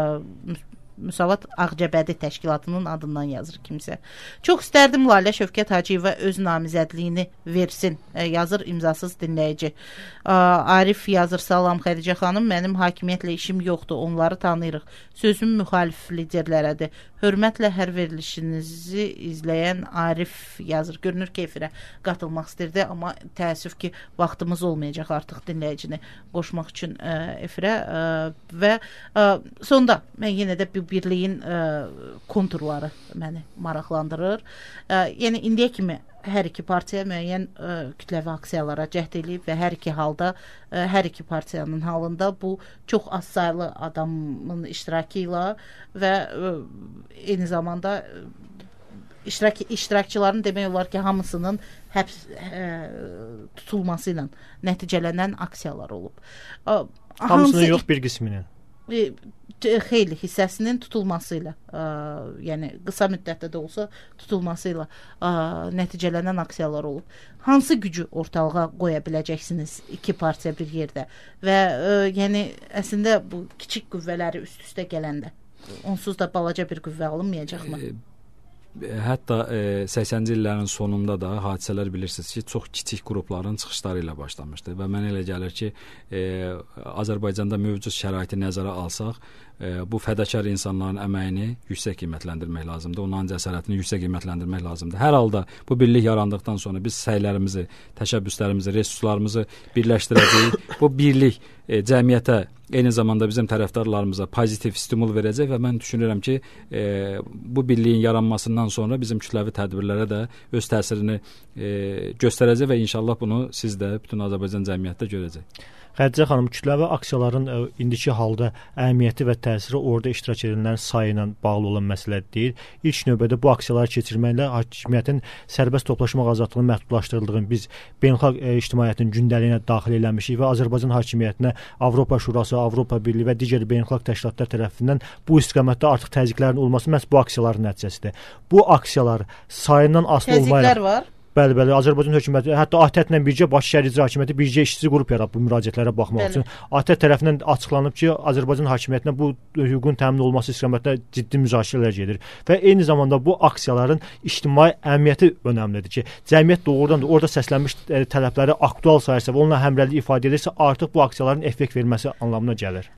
E, Müsavat A X C B təşkilatının adından yazır kimsə. Çox istərdim Lalə Şövkət Hacıyeva öz namizədliyini versin, e, yazır imzasız dinləyici. E, Arif yazır, salam Xədicə xanım, mənim hakimiyyətlə işim yoxdur, onları tanıyırıq. Sözüm müxalif liderlərədir. Hörmətlə hər verilişinizi izləyən Arif yazır. Görünür ki, efirə qatılmaq istirdi, amma təəssüf ki, vaxtımız olmayacaq artıq dinləyicini qoşmaq üçün e, efirə. E, və e, sonda mən yenə də bu birliyin e, konturları məni maraqlandırır. E, yəni indiyə kimi hər iki partiya müəyyən ə, kütləvi aksiyalara cəhd edib və hər iki halda ə, hər iki partiyanın halında bu çox az saylı adamın iştirakı ilə və ə, eyni zamanda ə, iştirak iştirakçıların demək olar ki, hamısının həbs ə, tutulması ilə nəticələnən aksiyalar olub. Ə, Hamısının hansı, yox, bir qisminin. E, xeyli hissəsinin tutulması ilə, ə, yəni qısa müddətdə də olsa tutulması ilə ə, nəticələnən aksiyalar olub. Hansı gücü ortalığa qoya biləcəksiniz iki partiya bir yerdə və ə, yəni əslində bu kiçik qüvvələri üst-üstə gələndə onsuz da balaca bir qüvvə alınmayacaqmı? E Hətta e, səksəninci illərin sonunda da hadisələr bilirsiniz ki, çox kiçik qrupların çıxışları ilə başlamışdı və mənə elə gəlir ki, e, Azərbaycanda mövcud şəraiti nəzərə alsaq, e, bu fədakar insanların əməyini yüksək qiymətləndirmək lazımdır, onların cəsarətini yüksək qiymətləndirmək lazımdır. Hər halda bu birlik yarandıqdan sonra biz səylərimizi, təşəbbüslərimizi, resurslarımızı birləşdirəcəyik. Bu birlik e, cəmiyyətə, eyni zamanda bizim tərəfdarlarımıza pozitiv stimul verəcək və mən düşünürəm ki, e, bu birliyin yaranmasından sonra bizim kütləvi tədbirlərə də öz təsirini e, göstərəcək və inşallah bunu siz də bütün Azərbaycan cəmiyyətdə görəcək. Xədicə xanım, kütləvi aksiyaların ə, indiki halda əhəmiyyəti və təsiri orada iştirak edənlərin sayı ilə bağlı olan məsələ deyil. İlk növbədə bu aksiyaları keçirməklə hakimiyyətin sərbəst toplaşmaq azadlığının məhdudlaşdırıldığını biz beynəlxalq e, ictimaiyyətin gündəliyinə daxil eləmişik və Azərbaycan hakimiyyətinə Avropa Şurası, Avropa Birliyi və digər beynəlxalq təşkilatlar tərəfindən bu istiqamətdə artıq təzyiqlərin olması məhz bu aksiyaların nəticəsidir. Bu aksiyalar sayından asılı olmayaraq təzyiqlər var. Bəli, bəli, Azərbaycan hökuməti, hətta A T Ə T-lə birgə Bakı Şəhər İcra Hakimiyyəti birgə işçi qrup yaradıb bu müraciətlərə baxmaq bəli. üçün. A T Ə T tərəfindən açıqlanıb ki, Azərbaycan hakimiyyətinə bu hüququn təmin olunması istiqamətində ciddi müzakirələr gedir və eyni zamanda bu aksiyaların ictimai əhəmiyyəti önəmlidir ki, cəmiyyət doğrudan da orada səslənmiş tələbləri aktual sayırsa və onunla həmrəylik ifadə edirsə, artıq bu aksiyaların effekt verməsi anlamına gəlir.